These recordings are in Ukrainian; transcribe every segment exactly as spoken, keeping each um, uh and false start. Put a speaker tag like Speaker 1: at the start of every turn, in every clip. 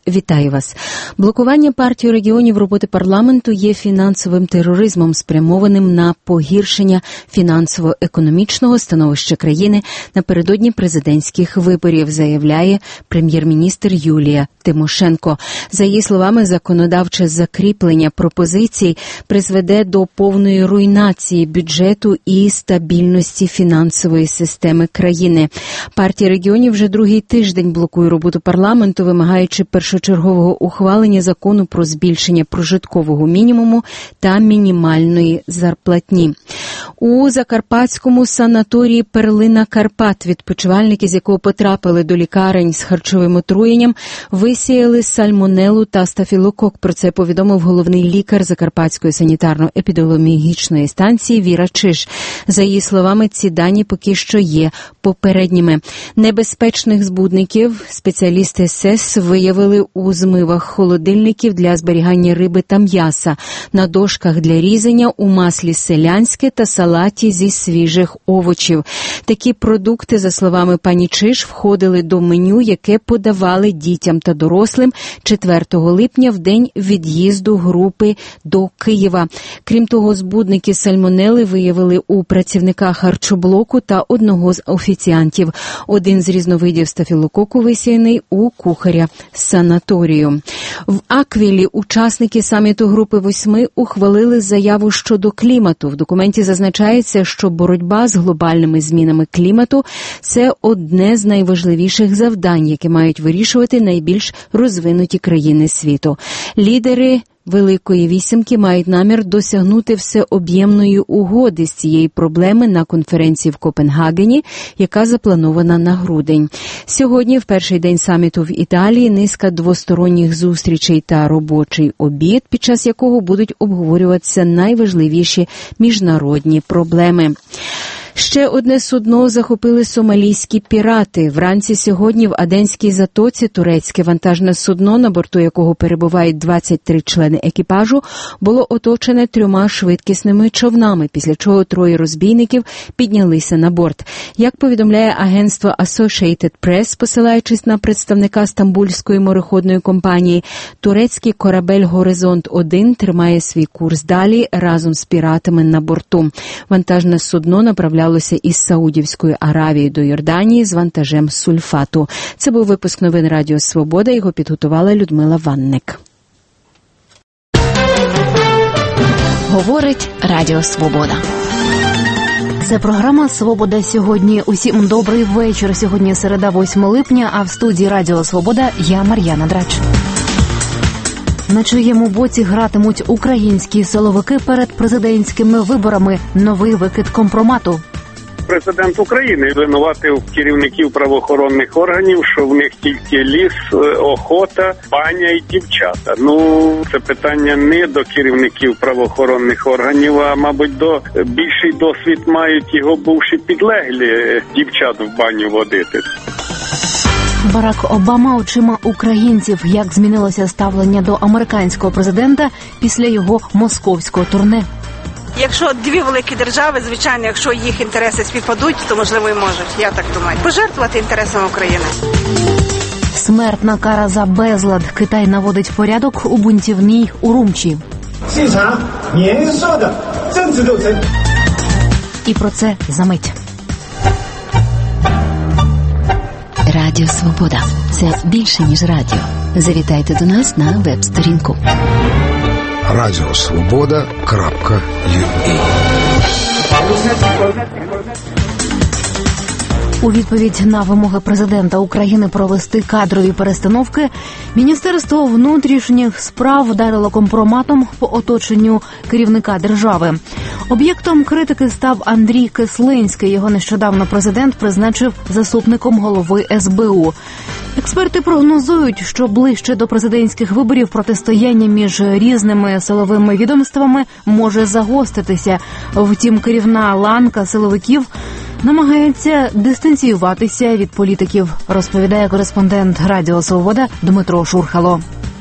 Speaker 1: вітаю вас. Блокування партії регіонів роботи парламенту є фінансовим тероризмом, спрямованим на погіршення фінансово-економічного становища країни напередодні президентських виборів, заявляє прем'єр-міністр Юлія Тимошенко. За її словами, законодавче закріплення пропозицій призведе до повної руйнації бюджету і стабільності фінансової системи країни. Партія регіонів вже другий тиждень блокує роботу парламенту, вимагаючи першочергового ухвалення закону про збільшення прожиткового мінімуму та мінімальної зарплатні. У закарпатському санаторії «Перлина Карпат» відпочивальники, з якого потрапили до лікарень з харчовим отруєнням, висіяли сальмонелу та стафілокок. Про це повідомив головний лікар Закарпатської санітарно-епідеміологічної станції Віра Чиж. За її словами, ці дані поки що є попередніми. Небезпечних збудників спеціалісти СЕС виявили у змивах холодильників для зберігання риби та м'яса, на дошках для різання, у маслі селянське та салаті зі свіжих овочів. Такі продукти, за словами пані Чиж, входили до меню, яке подавали дітям та дорослим четвертого липня в день від'їзду групи до Києва. Крім того, збудники сальмонели виявили у працівника харчоблоку та одного з офіціантів. Один з різновидів стафілококу висіяний у кухаря санаторію. В Аквілі учасники саміту групи восьми ухвалили заяву щодо клімату. В документі зазначається, що боротьба з глобальними змінами клімату – це одне з найважливіших завдань, які мають вирішувати найбільш розвинуті країни світу. Лідери Великої вісімки мають намір досягнути всеоб'ємної угоди з цієї проблеми на конференції в Копенгагені, яка запланована на грудень. Сьогодні, в перший день саміту в Італії, низка двосторонніх зустрічей та робочий обід, під час якого будуть обговорюватися найважливіші міжнародні проблеми. Ще одне судно захопили сомалійські пірати. Вранці сьогодні в Аденській затоці турецьке вантажне судно, на борту якого перебувають двадцять три члени екіпажу, було оточене трьома швидкісними човнами, після чого троє розбійників піднялися на борт. Як повідомляє агентство Associated Press, посилаючись на представника Стамбульської мореходної компанії, турецький корабель «Горизонт один» тримає свій курс далі разом з піратами на борту. Вантажне судно направлялося із Саудівської Аравії до Йорданії з вантажем сульфату. Це був випуск новин Радіо Свобода. Його підготувала Людмила Ванник.
Speaker 2: Говорить Радіо Свобода. Це програма «Свобода сьогодні». Усім добрий вечір. Сьогодні середа, восьмого липня, а в студії Радіо Свобода я Мар'яна Драч. На чиєму боці гратимуть українські силовики перед президентськими виборами? Новий викид компромату.
Speaker 3: Президент України звинуватив керівників правоохоронних органів, що в них тільки ліс, охота, баня і дівчата. Ну, це питання не до керівників правоохоронних органів, а, мабуть, до більший досвід мають його бувші підлеглі дівчат в баню водити.
Speaker 2: Барак Обама очима українців. Як змінилося ставлення до американського президента після його московського турне?
Speaker 4: Якщо дві великі держави, звичайно, якщо їх інтереси співпадуть, то, можливо, і можуть, я так думаю, пожертвувати інтересами України.
Speaker 2: Смертна кара за безлад. Китай наводить порядок у бунтівній Урумчі. І про це за мить.
Speaker 1: Радіо Свобода. Це більше, ніж радіо. Завітайте до нас на веб-сторінку.
Speaker 5: радіо свобода крапка ю а.
Speaker 2: У відповідь на вимоги президента України провести кадрові перестановки, Міністерство внутрішніх справ вдарило компроматом по оточенню керівника держави. Об'єктом критики став Андрій Кислинський. Його нещодавно президент призначив заступником голови ес бе у. Експерти прогнозують, що ближче до президентських виборів протистояння між різними силовими відомствами може загостритися. Втім, керівна ланка силовиків намагається дистанціюватися від політиків, розповідає кореспондент Радіо Свобода Дмитро Шурхало.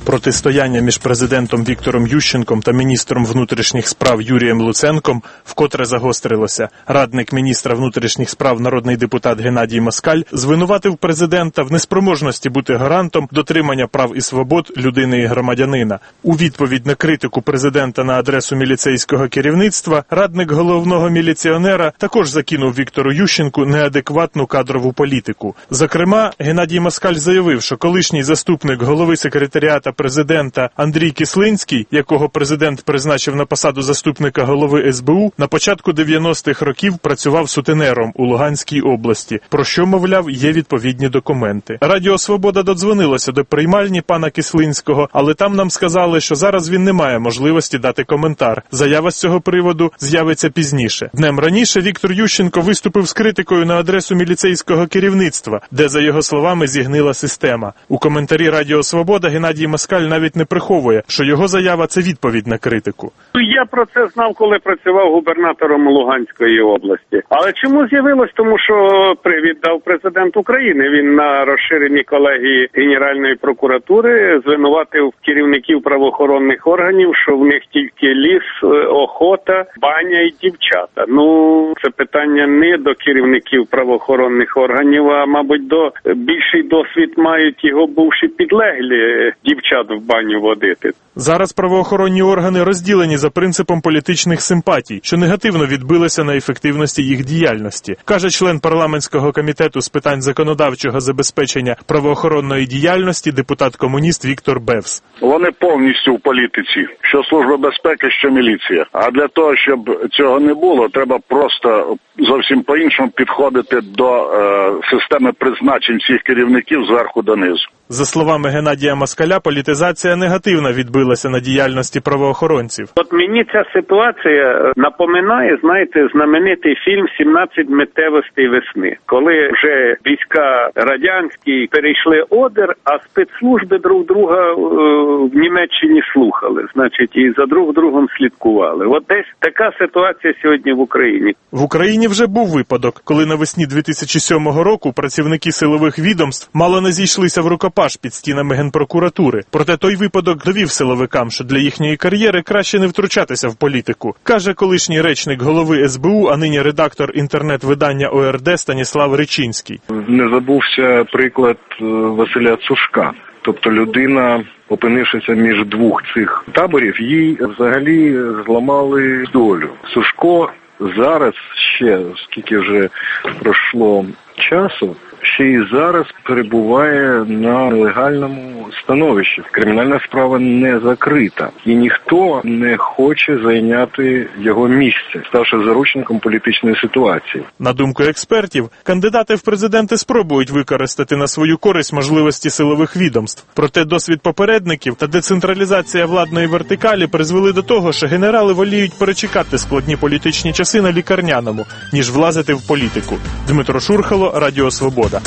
Speaker 6: Протистояння між президентом Віктором Ющенком та міністром внутрішніх справ Юрієм Луценком вкотре загострилося. Радник міністра внутрішніх справ, народний депутат Геннадій Москаль, звинуватив президента в неспроможності бути гарантом дотримання прав і свобод людини і громадянина. У відповідь на критику президента на адресу міліцейського керівництва, радник головного міліціонера також закинув Віктору Ющенку неадекватну кадрову політику. Зокрема, Геннадій Москаль заявив, що колишній заступник голови секретаріата президента Андрій Кислинський, якого президент призначив на посаду заступника голови ес бе у, на початку дев'яностих років працював сутенером у Луганській області, про що, мовляв, є відповідні документи. Радіо «Свобода» додзвонилося до приймальні пана Кислинського, але там нам сказали, що зараз він не має можливості дати коментар. Заява з цього приводу з'явиться пізніше. Днем раніше Віктор Ющенко виступив з критикою на адресу міліцейського керівництва, де, за його словами, зігнила система. У коментарі Радіо «Свобода» Геннадій Москаль навіть не приховує, що його заява – це відповідь на критику.
Speaker 3: Я про це знав, коли працював губернатором Луганської області. Але чому з'явилось? Тому що привід дав президент України. Він на розширеній колегії Генеральної прокуратури звинуватив керівників правоохоронних органів, що в них тільки ліс, охота, баня і дівчата. Ну, це питання не до керівників правоохоронних органів, а, мабуть, до більший досвід мають його бувші підлеглі дівчат в баню водити.
Speaker 6: Зараз правоохоронні органи розділені за принципом політичних симпатій, що негативно відбилося на ефективності їх діяльності, каже член парламентського комітету з питань законодавчого забезпечення правоохоронної діяльності депутат-комуніст Віктор Бевс.
Speaker 7: Вони повністю в політиці, що Служба безпеки, що міліція. А для того, щоб цього не було, треба просто зовсім по-іншому підходити до е, системи призначень всіх керівників зверху донизу.
Speaker 6: За словами Геннадія Москаля, політизація негативно відбилася на діяльності правоохоронців.
Speaker 3: От мені ця ситуація напоминає, знаєте, знаменитий фільм «сімнадцять миттєвостей весни», коли вже війська радянські перейшли Одер, а спецслужби друг друга е, в Німеччині слухали, значить, і за друг другом слідкували. От десь така ситуація сьогодні в Україні.
Speaker 6: В Україні вже був випадок, коли навесні дві тисячі сьомого року працівники силових відомств мало не зійшлися в рукопаш під стінами Генпрокуратури. Проте той випадок довів силовикам, що для їхньої кар'єри краще не втручатися в політику, каже колишній речник голови ес бе у, а нині редактор інтернет-видання о ер де Станіслав Ричинський.
Speaker 8: Не забувся приклад Василя Цушка. Тобто людина, опинившися між двох цих таборів, їй взагалі зламали долю. Цушко зараз ще, скільки вже пройшло часу, ще й зараз перебуває на нелегальному становищі. Кримінальна справа не закрита. І ніхто не хоче зайняти його місце, ставши заручником політичної ситуації.
Speaker 6: На думку експертів, кандидати в президенти спробують використати на свою користь можливості силових відомств. Проте досвід попередників та децентралізація владної вертикалі призвели до того, що генерали воліють перечекати складні політичні часи на лікарняному, ніж влазити в політику. Дмитро Шурхало, Радіо «Свобода».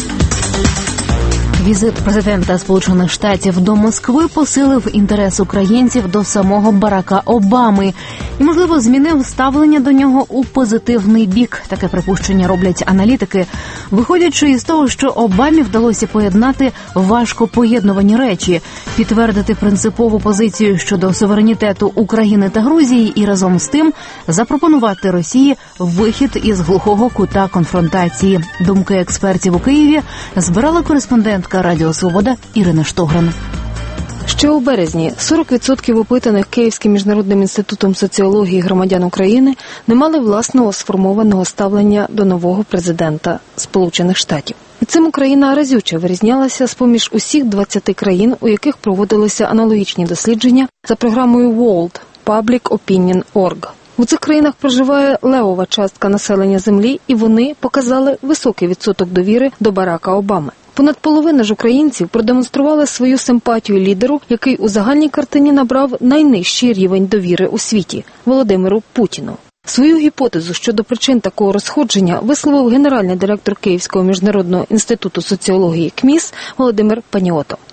Speaker 2: Візит президента Сполучених Штатів до Москви посилив інтерес українців до самого Барака Обами і, можливо, змінив ставлення до нього у позитивний бік. Таке припущення роблять аналітики, виходячи із того, що Обамі вдалося поєднати важко поєднувані речі, підтвердити принципову позицію щодо суверенітету України та Грузії і разом з тим запропонувати Росії вихід із глухого кута конфронтації. Думки експертів у Києві збирала кореспондентка Радіо «Свобода» Ірина Штогран.
Speaker 9: Ще у березні сорок відсотків опитаних Київським міжнародним інститутом соціології громадян України не мали власного сформованого ставлення до нового президента Сполучених Штатів. І цим Україна разюче вирізнялася з-поміж усіх двадцяти країн, у яких проводилися аналогічні дослідження за програмою World Public Opinion точка орг. У цих країнах проживає левова частка населення землі, і вони показали високий відсоток довіри до Барака Обами. Понад половина ж українців продемонстрували свою симпатію лідеру, який у загальній картині набрав найнижчий рівень довіри у світі – Володимиру Путіну. Свою гіпотезу щодо причин такого розходження висловив генеральний директор Київського міжнародного інституту соціології КМІС Володимир Паніото.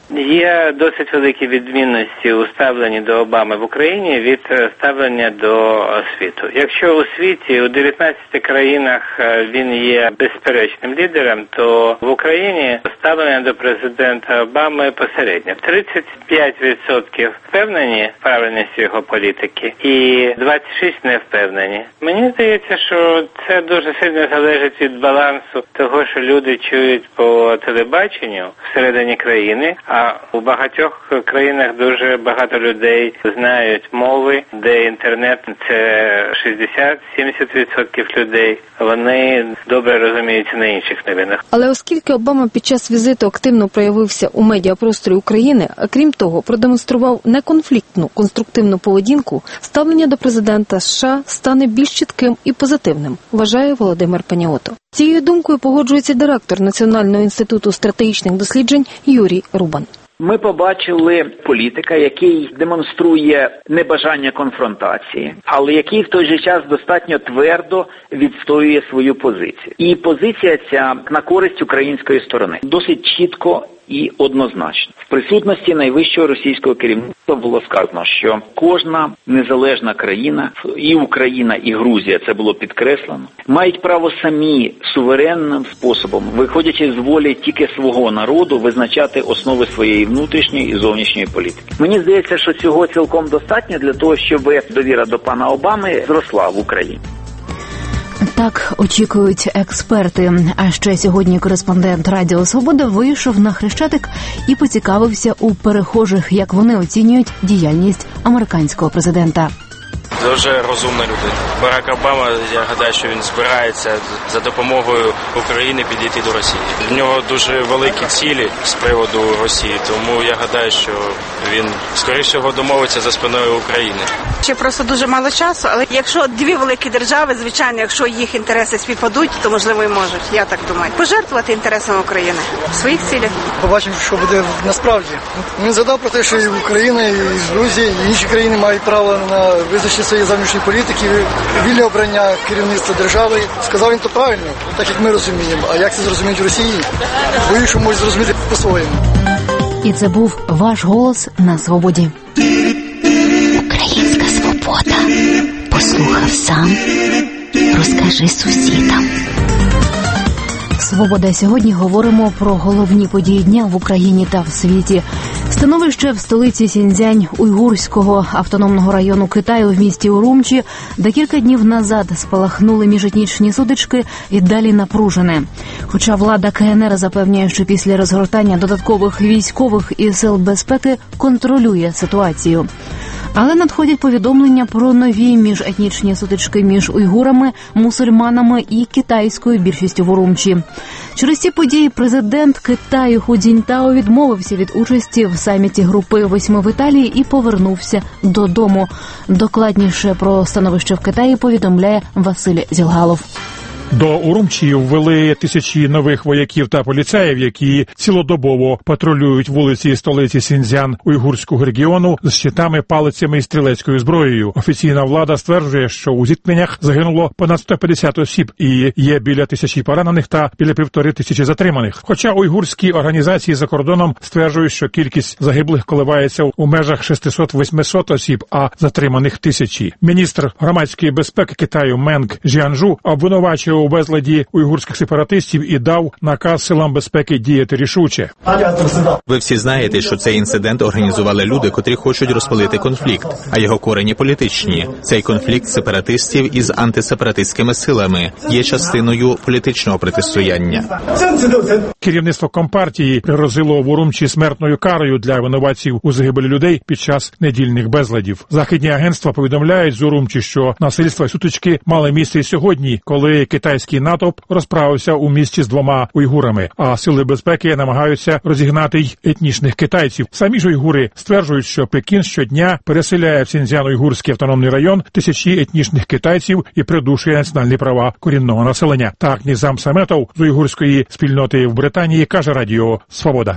Speaker 10: Є досить великі відмінності у ставленні до Обами в Україні від ставлення до світу. Якщо у світі у дев'ятнадцяти країнах він є безперечним лідером, то в Україні ставлення до президента Обами посереднє. тридцять п'ять відсотків впевнені в правильності його політики і двадцять шість відсотків не впевнені. Мені здається, що це дуже сильно залежить від балансу того, що люди чують по телебаченню всередині країни, а у багатьох країнах дуже багато людей знають мови, де інтернет – це шістдесят-сімдесят відсотків людей. Вони добре розуміються на інших новинах.
Speaker 9: Але оскільки Обама під час візиту активно проявився у медіапросторі України, а крім того, продемонстрував неконфліктну, конструктивну поведінку, ставлення до президента США стане більш чітким і позитивним, вважає Володимир Паніото. Цією думкою погоджується директор Національного інституту стратегічних досліджень Юрій Рубан.
Speaker 11: Ми побачили політика, який демонструє небажання конфронтації, але який в той же час достатньо твердо відстоює свою позицію. І позиція ця на користь української сторони. Досить чітко і однозначно. В присутності найвищого російського керівництва було сказано, що кожна незалежна країна, і Україна, і Грузія, це було підкреслено, мають право самі суверенним способом, виходячи з волі тільки свого народу, визначати основи своєї внутрішньої і зовнішньої політики. Мені здається, що цього цілком достатньо для того, щоб довіра до пана Обами зросла в Україні.
Speaker 2: Так очікують експерти. А ще сьогодні кореспондент Радіо Свобода вийшов на Хрещатик і поцікавився у перехожих, як вони оцінюють діяльність американського президента.
Speaker 12: Дуже розумна людина. Барак Обама, я гадаю, що він збирається за допомогою України підійти до Росії. В нього дуже великі цілі з приводу Росії, тому я гадаю, що він, скоріше всього, домовиться за спиною України.
Speaker 4: Ще просто дуже мало часу, але якщо дві великі держави, звичайно, якщо їх інтереси співпадуть, то, можливо, і можуть, я так думаю, пожертвувати інтересами України в своїх цілях.
Speaker 13: Побачимо, що буде насправді. Він згадав про те, що і Україна, і Грузія, і інші країни мають право на визначення своєї зовнішньої політики, вільне обрання керівництва держави. Сказав він то правильно, так як ми розуміємо. А як це зрозуміють в Росії? Боюсь, що можуть зрозуміти по-своєму.
Speaker 2: І це був ваш голос на свободі.
Speaker 1: Українська свобода. Послухав сам, розкажи сусідам.
Speaker 2: Свобода. Сьогодні говоримо про головні події дня в Україні та в світі. Становище в столиці Сіньцзянь Уйгурського автономного району Китаю в місті Урумчі декілька днів назад спалахнули міжетнічні сутички і далі напружене. Хоча влада КНР запевняє, що після розгортання додаткових військових і сил безпеки контролює ситуацію. Але надходять повідомлення про нові міжетнічні сутички між уйгурами, мусульманами і китайською більшістю в Урумчі. Через ці події президент Китаю Ху Цзіньтао відмовився від участі в саміті групи восьми в Італії і повернувся додому. Докладніше про становище в Китаї повідомляє Василь Зілгалов.
Speaker 14: До Урумчі ввели тисячі нових вояків та поліцаїв, які цілодобово патрулюють вулиці столиці Сіньцзян уйгурського регіону з щитами, палицями і стрілецькою зброєю. Офіційна влада стверджує, що у зіткненнях загинуло понад сто п'ятдесят осіб і є біля тисячі поранених та біля півтори тисячі затриманих. Хоча уйгурські організації за кордоном стверджують, що кількість загиблих коливається у межах шістсот-восьмисот осіб, а затриманих тисячі. Міністр громадської безпеки Китаю Менг Жіанжу обвинувачив у безладі уйгурських сепаратистів і дав наказ силам безпеки діяти рішуче.
Speaker 15: Ви всі знаєте, що цей інцидент організували люди, котрі хочуть розпалити конфлікт, а його корені політичні. Цей конфлікт сепаратистів із антисепаратистськими силами є частиною політичного протистояння.
Speaker 14: Керівництво Компартії пригрозило в Урумчі смертною карою для винуватців у загибелі людей під час недільних безладів. Західні агентства повідомляють з Урумчі, що насильства і сутички мали місце і сьогодні, коли китайський натовп розправився у місті з двома уйгурами, а сили безпеки намагаються розігнати й етнічних китайців. Самі ж уйгури стверджують, що Пекін щодня переселяє в Сіньцзян-Уйгурський автономний район тисячі етнічних китайців і придушує національні права корінного населення. Так Нізам Саметов з уйгурської спільноти в Британії каже Радіо Свобода.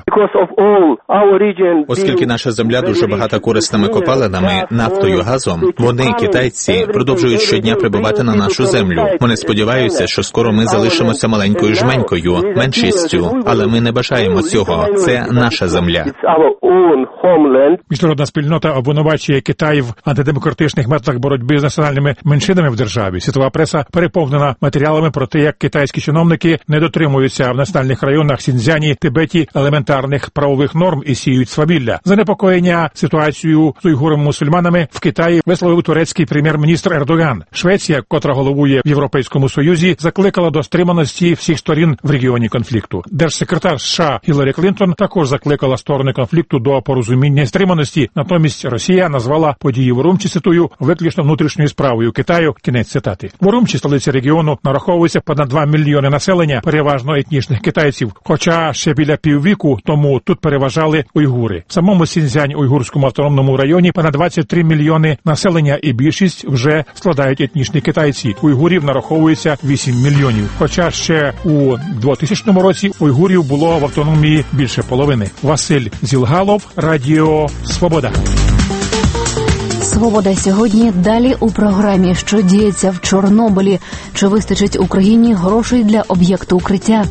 Speaker 15: Оскільки наша земля дуже багата корисними копалинами, нафтою, газом, вони, китайці, продовжують щодня прибувати на нашу землю. Вони сподіваються, здається, що скоро ми залишимося маленькою жменькою, меншістю, але ми не бажаємо цього. Це наша земля.
Speaker 14: Міжнародна спільнота обвинувачує Китай в антидемократичних методах боротьби з національними меншинами в державі. Світова преса переповнена матеріалами про те, як китайські чиновники не дотримуються в національних районах Сіньцзяні, Тибеті елементарних правових норм і сіють свавілля. Занепокоєння ситуацією з уйгурами-мусульманами в Китаї висловив турецький прем'єр-міністр Ердоган. Швеція, котра головує в Європейському Союзі, закликала до стриманості всіх сторін в регіоні конфлікту. Держсекретар США Гіларі Клінтон також закликала сторони конфлікту до порозуміння і стриманості. Натомість Росія назвала події в Урумчі, цитую, виключно внутрішньою справою Китаю. Кінець цитати. В Урумчі, столиці регіону, нараховується понад два мільйони населення, переважно етнічних китайців. Хоча ще біля піввіку тому тут переважали уйгури. В самому Сіньцзянь-Уйгурському автономному районі понад двадцять три мільйони населення і більшість вже складають етнічні китайці. Уйгурів нараховується вісім мільйонів. Хоча ще у двохтисячному році уйгурів було в автономії більше половини. Василь Зілгалов, Радіо Свобода.
Speaker 2: «Свобода» сьогодні. Далі у програмі «Що діється в Чорнобилі?» Чи вистачить Україні грошей для об'єкту укриття?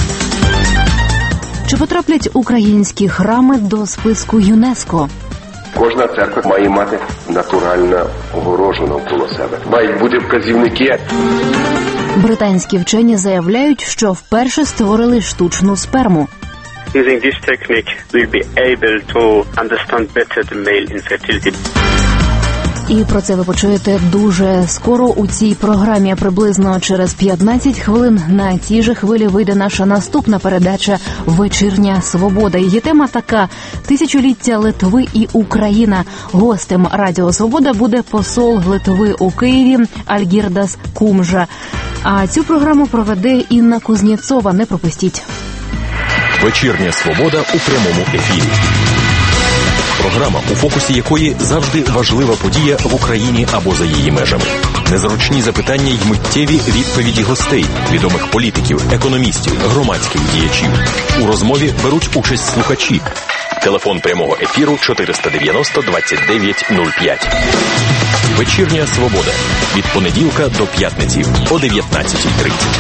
Speaker 2: Чи потраплять українські храми до списку ЮНЕСКО?
Speaker 16: Кожна церква має мати натуральну огорожу навколо себе. Мають бути вказівники.
Speaker 2: Британські вчені заявляють, що вперше створили штучну сперму.
Speaker 17: Using this technique, we'll be able to understand better the male infertility.
Speaker 2: І про це ви почуєте дуже скоро у цій програмі. Приблизно через п'ятнадцять хвилин на цій же хвилі вийде наша наступна передача «Вечірня свобода». Її тема така – «Тисячоліття Литви і Україна». Гостем Радіо Свобода буде посол Литви у Києві Альгірдас Кумжа. А цю програму проведе Інна Кузнєцова. Не пропустіть.
Speaker 18: «Вечірня свобода» у прямому ефірі. Програма, у фокусі якої завжди важлива подія в Україні або за її межами. Незручні запитання й миттєві відповіді гостей, відомих політиків, економістів, громадських діячів. У розмові беруть участь слухачі. Телефон прямого ефіру чотириста дев'яносто двадцять дев'ять нуль п'ять. «Вечірня свобода» від понеділка до п'ятниці о дев'ятнадцятій тридцять.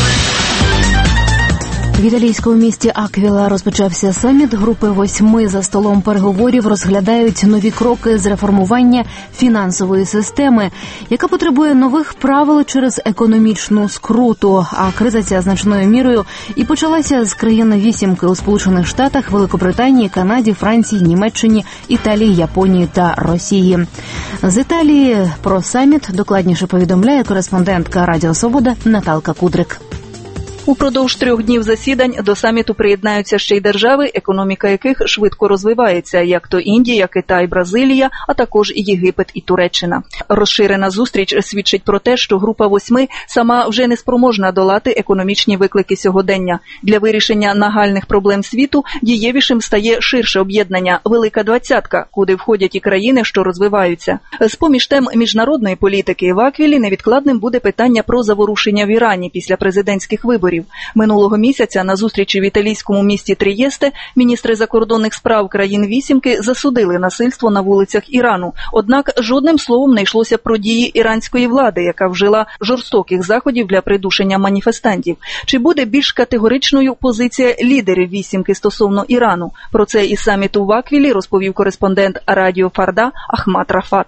Speaker 2: В італійському місті Аквіла розпочався саміт групи восьми. За столом переговорів розглядають нові кроки з реформування фінансової системи, яка потребує нових правил через економічну скруту. А криза ця значною мірою і почалася з країн вісімки у Сполучених Штатах, Великобританії, Канаді, Франції, Німеччині, Італії, Японії та Росії. З Італії про саміт докладніше повідомляє кореспондентка Радіо Свобода Наталка Кудрик.
Speaker 19: Упродовж трьох днів засідань до саміту приєднаються ще й держави, економіка яких швидко розвивається, як то Індія, Китай, Бразилія, а також Єгипет і Туреччина. Розширена зустріч свідчить про те, що група восьми сама вже не спроможна долати економічні виклики сьогодення. Для вирішення нагальних проблем світу дієвішим стає ширше об'єднання – Велика Двадцятка, куди входять і країни, що розвиваються. З-поміж тем міжнародної політики в Аквілі невідкладним буде питання про заворушення в Ірані після президентських виборів. Минулого місяця на зустрічі в італійському місті Трієсте міністри закордонних справ країн вісімки засудили насильство на вулицях Ірану. Однак жодним словом не йшлося про дії іранської влади, яка вжила жорстоких заходів для придушення маніфестантів. Чи буде більш категоричною позиція лідерів вісімки стосовно Ірану? Про це із саміту в Аквілі розповів кореспондент Радіо Фарда Ахмат Рафат.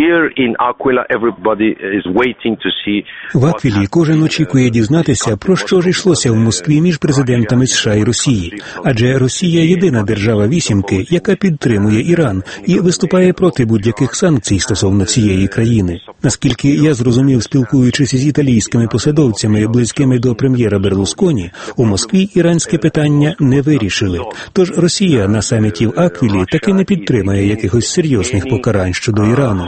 Speaker 20: В Аквілі кожен очікує дізнатися, про що ж йшлося в Москві між президентами США і Росії. Адже Росія – єдина держава вісімки, яка підтримує Іран і виступає проти будь-яких санкцій стосовно цієї країни. Наскільки я зрозумів, спілкуючись із італійськими посадовцями, близькими до прем'єра Берлусконі, у Москві іранське питання не вирішили. Тож Росія на саміті в Аквілі таки не підтримує якихось серйозних покарань щодо Ірану.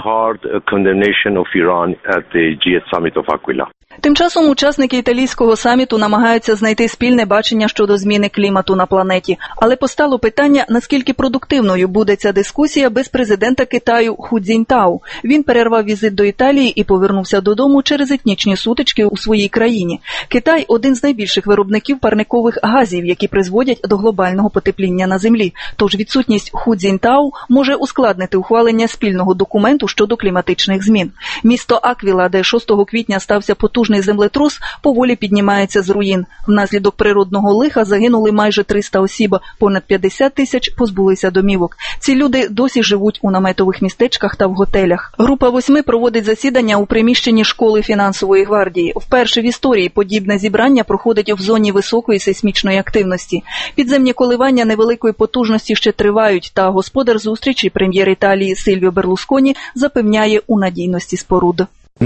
Speaker 19: Тим часом учасники італійського саміту намагаються знайти спільне бачення щодо зміни клімату на планеті. Але постало питання, наскільки продуктивною буде ця дискусія без президента Китаю Ху Цзіньтао. Він перервав візит до Італії і повернувся додому через етнічні сутички у своїй країні. Китай – один з найбільших виробників парникових газів, які призводять до глобального потепління на Землі. Тож відсутність Ху Цзіньтао може ускладнити ухвалення спільного документу щодо кліматичних змін. Місто Аквіла, де шостого квітня стався потужний потужний землетрус поволі піднімається з руїн. Внаслідок природного лиха загинули майже триста осіб, понад п'ятдесят тисяч позбулися домівок. Ці люди досі живуть у наметових містечках та в готелях. Група восьми проводить засідання у приміщенні школи фінансової гвардії. Вперше в історії подібне зібрання проходить в зоні високої сейсмічної активності. Підземні коливання невеликої потужності ще тривають, та господар зустрічі, прем'єр Італії Сильвіо Берлусконі, запевняє у надійності споруд.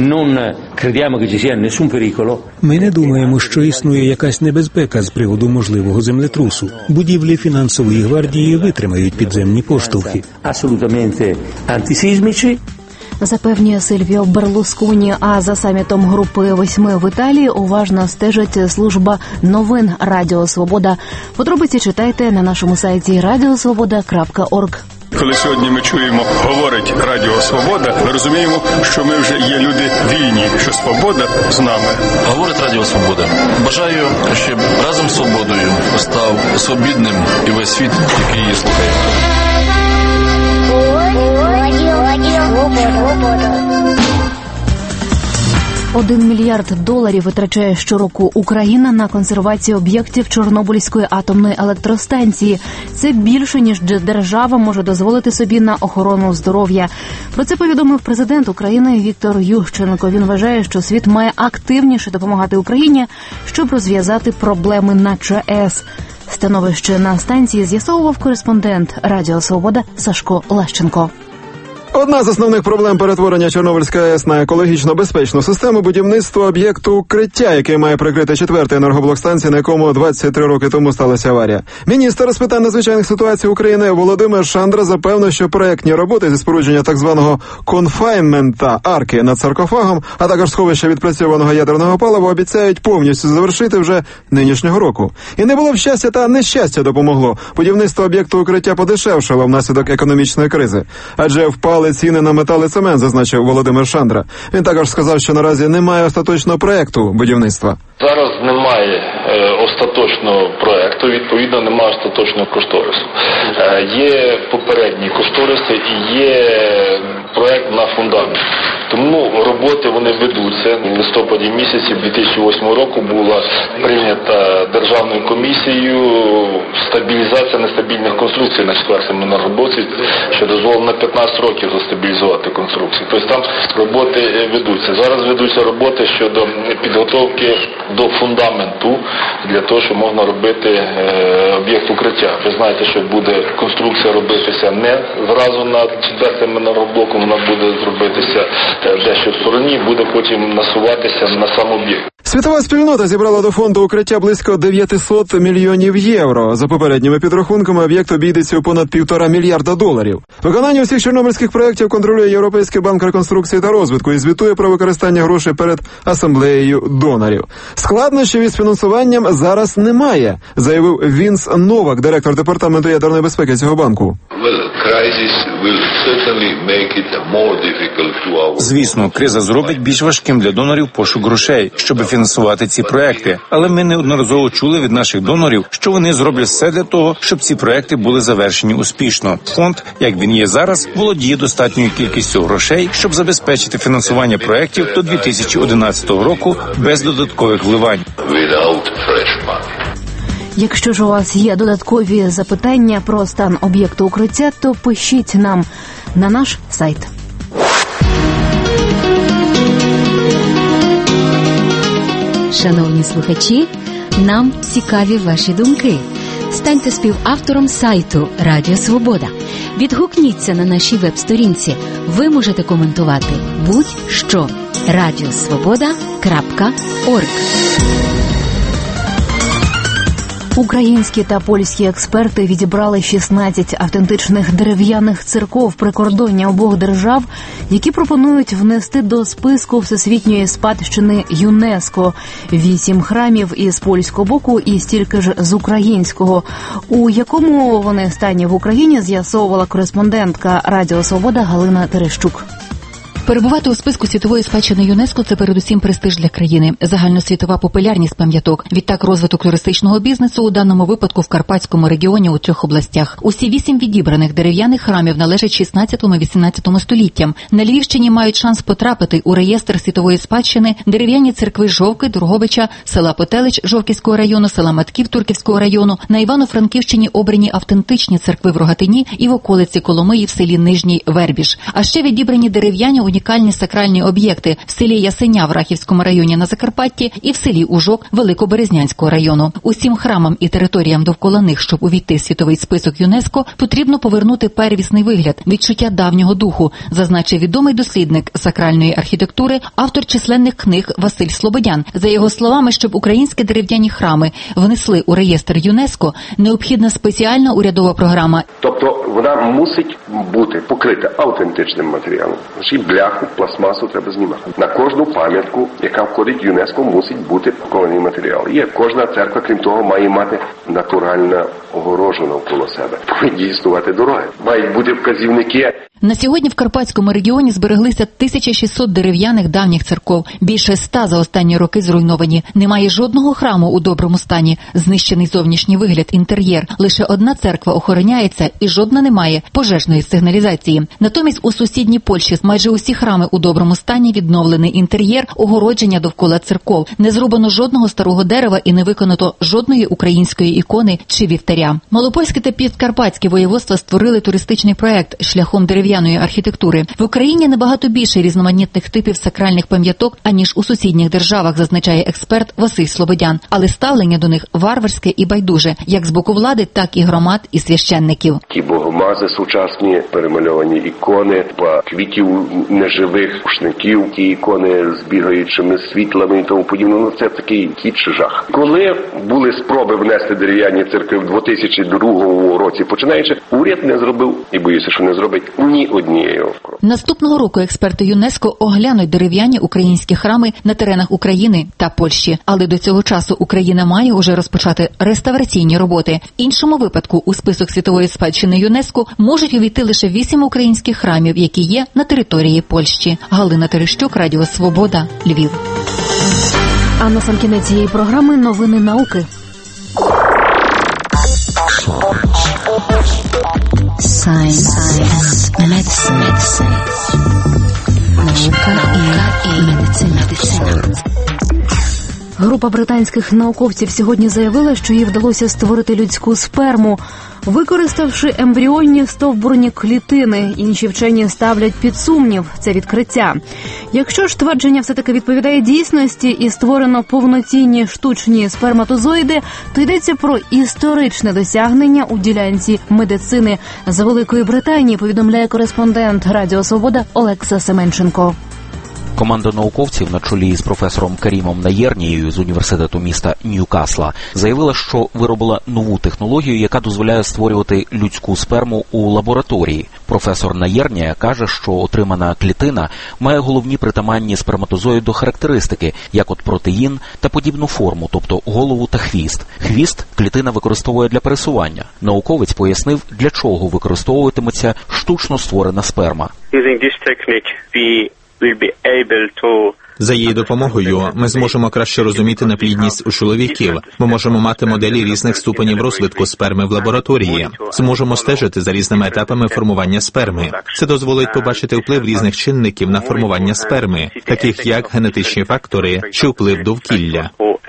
Speaker 20: Ми не думаємо, що існує якась небезпека з приводу можливого землетрусу. Будівлі фінансової гвардії витримають підземні поштовхи.
Speaker 2: Запевнює Сильвіо Берлусконі, а за самітом групи восьми в Італії уважно стежить служба новин Радіо Свобода. Подробиці читайте на нашому сайті радіо свобода крапка орг.
Speaker 21: Коли сьогодні ми чуємо, говорить Радіо Свобода, ми розуміємо, що ми вже є люди вільні, що свобода з нами.
Speaker 22: Говорить Радіо Свобода. Бажаю, щоб разом з свободою став свобідним і весь світ, який її слухає.
Speaker 2: Один мільярд доларів витрачає щороку Україна на консервацію об'єктів Чорнобильської атомної електростанції. Це більше, ніж держава може дозволити собі на охорону здоров'я. Про це повідомив президент України Віктор Ющенко. Він вважає, що світ має активніше допомагати Україні, щоб розв'язати проблеми на ЧАЕС. Становище на станції з'ясовував кореспондент Радіо Свобода Сашко Лещенко.
Speaker 23: Одна з основних проблем перетворення Чорнобильської АЕС на екологічно безпечну систему – будівництво об'єкту «Укриття», який має прикрити четвертий енергоблок станції, на якому двадцять три роки тому сталася аварія. Міністр з питань надзвичайних ситуацій України Володимир Шандра запевнив, що проєктні роботи зі спорудження так званого конфайнмента арки над саркофагом, а також сховища відпрацьованого ядерного палива обіцяють повністю завершити вже нинішнього року. І не було б щастя, та нещастя допомогло. Будівництво об'єкту «Укриття» подешевшало внаслідок економічної кризи. Адже впали ціни на метал і цемент, зазначив Володимир Шандра. Він також сказав, що наразі немає остаточного проєкту будівництва.
Speaker 22: Зараз немає е, остаточного проекту, відповідно немає остаточного кошторису. Е, є попередні кошториси і є проект на фундамент. Тому роботи вони ведуться. В листопаді місяці дві тисячі восьмого року була прийнята Державною комісією стабілізація нестабільних конструкцій на четвертому енергоблоці, що дозволено на п'ятнадцять років застабілізувати конструкцію. Тобто там роботи ведуться. Зараз ведуться роботи щодо підготовки до фундаменту для того, щоб можна робити е, об'єкт «Укриття». Ви знаєте, що буде конструкція робитися не зразу над четвертим енергоблоком, вона буде зробитися дещо в стороні, буде потім насуватися на сам об'єкт.
Speaker 23: Світова спільнота зібрала до фонду «Укриття» близько дев'ятсот мільйонів євро. За попередніми підрахунками, об'єкт обійдеться у понад півтора мільярда доларів. Виконання усіх чорнобильських проєктів контролює Європейський банк реконструкції та розвитку і звітує про використання грошей перед асамблеєю донорів. Складнощів із фінансуванням зараз немає, заявив Вінс Новак, директор департаменту ядерної безпеки цього банку.
Speaker 24: Звісно, криза зробить більш важким для донорів пошук грошей, щоб фінансувати ці проекти. Але ми неодноразово чули від наших донорів, що вони зроблять все для того, щоб ці проекти були завершені успішно. Фонд, як він є зараз, володіє достатньою кількістю грошей, щоб забезпечити фінансування проектів до дві тисячі одинадцятого року без додаткових вливань.
Speaker 2: Якщо ж у вас є додаткові запитання про стан об'єкту «Укриття», то пишіть нам на наш сайт.
Speaker 1: Шановні слухачі, нам цікаві ваші думки. Станьте співавтором сайту Радіо Свобода. Відгукніться на нашій веб-сторінці. Ви можете коментувати будь-що. радіо свобода крапка орг.
Speaker 2: Українські та польські експерти відібрали шістнадцять автентичних дерев'яних церков прикордоння обох держав, які пропонують внести до списку всесвітньої спадщини ЮНЕСКО. Вісім храмів із польського боку і стільки ж з українського. У якому вони стані в Україні, з'ясовувала кореспондентка Радіо Свобода Галина Терещук.
Speaker 3: Перебувати у списку світової спадщини ЮНЕСКО – це передусім престиж для країни, загальносвітова популярність пам'яток, відтак розвиток туристичного бізнесу у даному випадку в Карпатському регіоні у трьох областях. Усі вісім відібраних дерев'яних храмів належать шістнадцятому-вісімнадцятому століттям. На Львівщині мають шанс потрапити у реєстр світової спадщини дерев'яні церкви Жовки, Дурговича, села Потелич Жовківського району, села Матків Турківського району, на Івано-Франківщині обрані автентичні церкви в Рогатині і в околиці Коломиї в селі Нижній Вербіж. А ще відібрані дерев'яні унікальні сакральні об'єкти в селі Ясеня в Рахівському районі на Закарпатті і в селі Ужок Великоберезнянського району. Усім храмам і територіям довкола них, щоб увійти в світовий список ЮНЕСКО, потрібно повернути первісний вигляд, відчуття давнього духу, зазначив відомий дослідник сакральної архітектури, автор численних книг Василь Слободян. За його словами, щоб українські дерев'яні храми внесли у реєстр ЮНЕСКО, необхідна спеціальна урядова програма.
Speaker 16: Тобто вона мусить бути покрита автентичним матеріалом. І бляху, пластмасу треба знімати. На кожну пам'ятку, яка входить в ЮНЕСКО, мусить бути пакований матеріал. Є кожна церква, крім того, має мати натуральне огорожу навколо себе. Повинні існувати дороги. Мають бути вказівники.
Speaker 3: На сьогодні в Карпатському регіоні збереглися тисяча шістсот дерев'яних давніх церков. Більше ста за останні роки зруйновані. Немає жодного храму у доброму стані. Знищений зовнішній вигляд, інтер'єр. Лише одна церква охороняється і жодна не має пожежної сигналізації. Натомість у сусідній Польщі майже усі храми у доброму стані, відновлений інтер'єр, огородження довкола церков. Не зрубано жодного старого дерева і не виконано жодної української ікони чи вівтаря. Малопольське та Підкарпатське воєводства створили туристичний проект шляхом дерев'яної архітектури. В Україні набагато більше різноманітних типів сакральних пам'яток, аніж у сусідніх державах, зазначає експерт Василь Слободян. Але ставлення до них варварське і байдуже, як з боку влади, так і громад і священників.
Speaker 16: Ті богомази сучасні, перемальовані ікони, квітів неживих, рушників, ті ікони з бігаючими світлами і тому подібне. Ну, це такий кіт чи жах. Коли були спроби внести дерев'яні церкви в дві тисячі другому році, починаючи, уряд не зробив, і боюся, що не зробить ні однієї.
Speaker 3: Наступного року експерти ЮНЕСКО оглянуть дерев'яні українські храми на теренах України та Польщі. Але до цього часу Україна має уже розпочати реставраційні роботи. В іншому випадку у список світової спадщини ЮНЕСКО можуть увійти лише вісім українських храмів, які є на території Польщі. Галина Терещук, Радіо Свобода, Львів.
Speaker 2: А на сам кінець цієї програми новини науки.
Speaker 1: Science and medicine. Наука і медицина.
Speaker 2: Група британських науковців сьогодні заявила, що їй вдалося створити людську сперму, використавши ембріонні стовбурні клітини. Інші вчені ставлять під сумнів це відкриття. Якщо ж твердження все-таки відповідає дійсності і створено повноцінні штучні сперматозоїди, то йдеться про історичне досягнення у ділянці медицини. З Великої Британії повідомляє кореспондент Радіо Свобода Олекса Семенченко.
Speaker 5: Команда науковців на чолі з професором Карімом Наєрнією з університету міста Ньюкасла заявила, що виробила нову технологію, яка дозволяє створювати людську сперму у лабораторії. Професор Наєрнія каже, що отримана клітина має головні притаманні сперматозоїду характеристики, як от протеїн та подібну форму, тобто голову та хвіст. Хвіст клітина використовує для пересування. Науковець пояснив, для чого використовуватиметься штучно створена сперма.
Speaker 17: Using this technique, we will be able to
Speaker 24: За її допомогою ми зможемо краще розуміти неплідність у чоловіків. Ми можемо мати моделі різних ступенів розвитку сперми в лабораторії. Зможемо стежити за різними етапами формування сперми. Це дозволить побачити вплив різних чинників на формування сперми, таких як генетичні фактори чи вплив довкілля.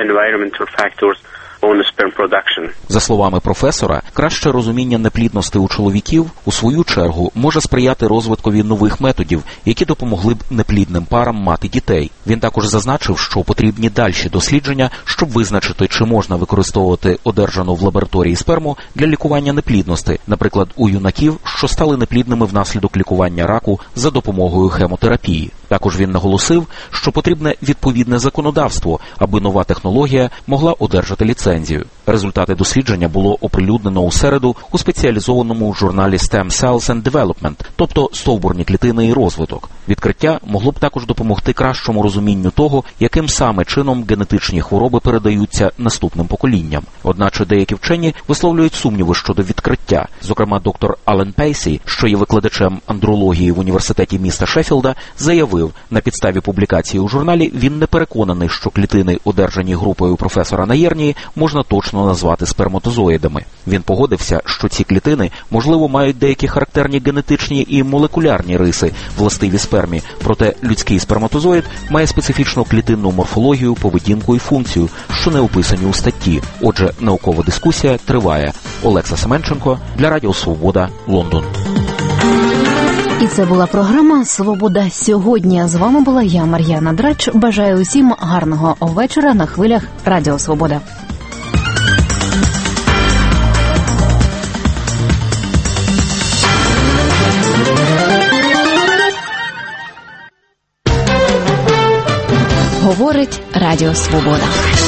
Speaker 5: За словами професора, краще розуміння неплідності у чоловіків, у свою чергу, може сприяти розвиткові нових методів, які допомогли б неплідним парам мати дітей. Він також зазначив, що потрібні дальші дослідження, щоб визначити, чи можна використовувати одержану в лабораторії сперму для лікування неплідності, наприклад, у юнаків, що стали неплідними внаслідок лікування раку за допомогою хемотерапії. Також він наголосив, що потрібне відповідне законодавство, аби нова технологія могла одержати ліцензію. Результати дослідження було оприлюднено у середу у спеціалізованому журналі Stem Cells and Development, тобто стовбурні клітини і розвиток. Відкриття могло б також допомогти кращому розумінню того, яким саме чином генетичні хвороби передаються наступним поколінням. Одначе деякі вчені висловлюють сумніви щодо відкриття. Зокрема, доктор Ален Пейсі, що є викладачем андрології в університеті міста Шеффілда, заявив, на підставі публікації у журналі він не переконаний, що клітини, одержані групою професора Наєрнії, можна точно назвати сперматозоїдами. Він погодився, що ці клітини, можливо, мають деякі характерні генетичні і молекулярні риси, властиві спермі, проте людський сперматозоїд має специфічну клітинну морфологію, поведінку і функцію, що не описані у статті. Отже, наукова дискусія триває. Олекса Семенченко для Радіо Свобода, Лондон.
Speaker 2: І це була програма «Свобода сьогодні». З вами була я, Мар'яна Драч. Бажаю усім гарного вечора на хвилях Радіо Свобода. Говорить Радіо Свобода.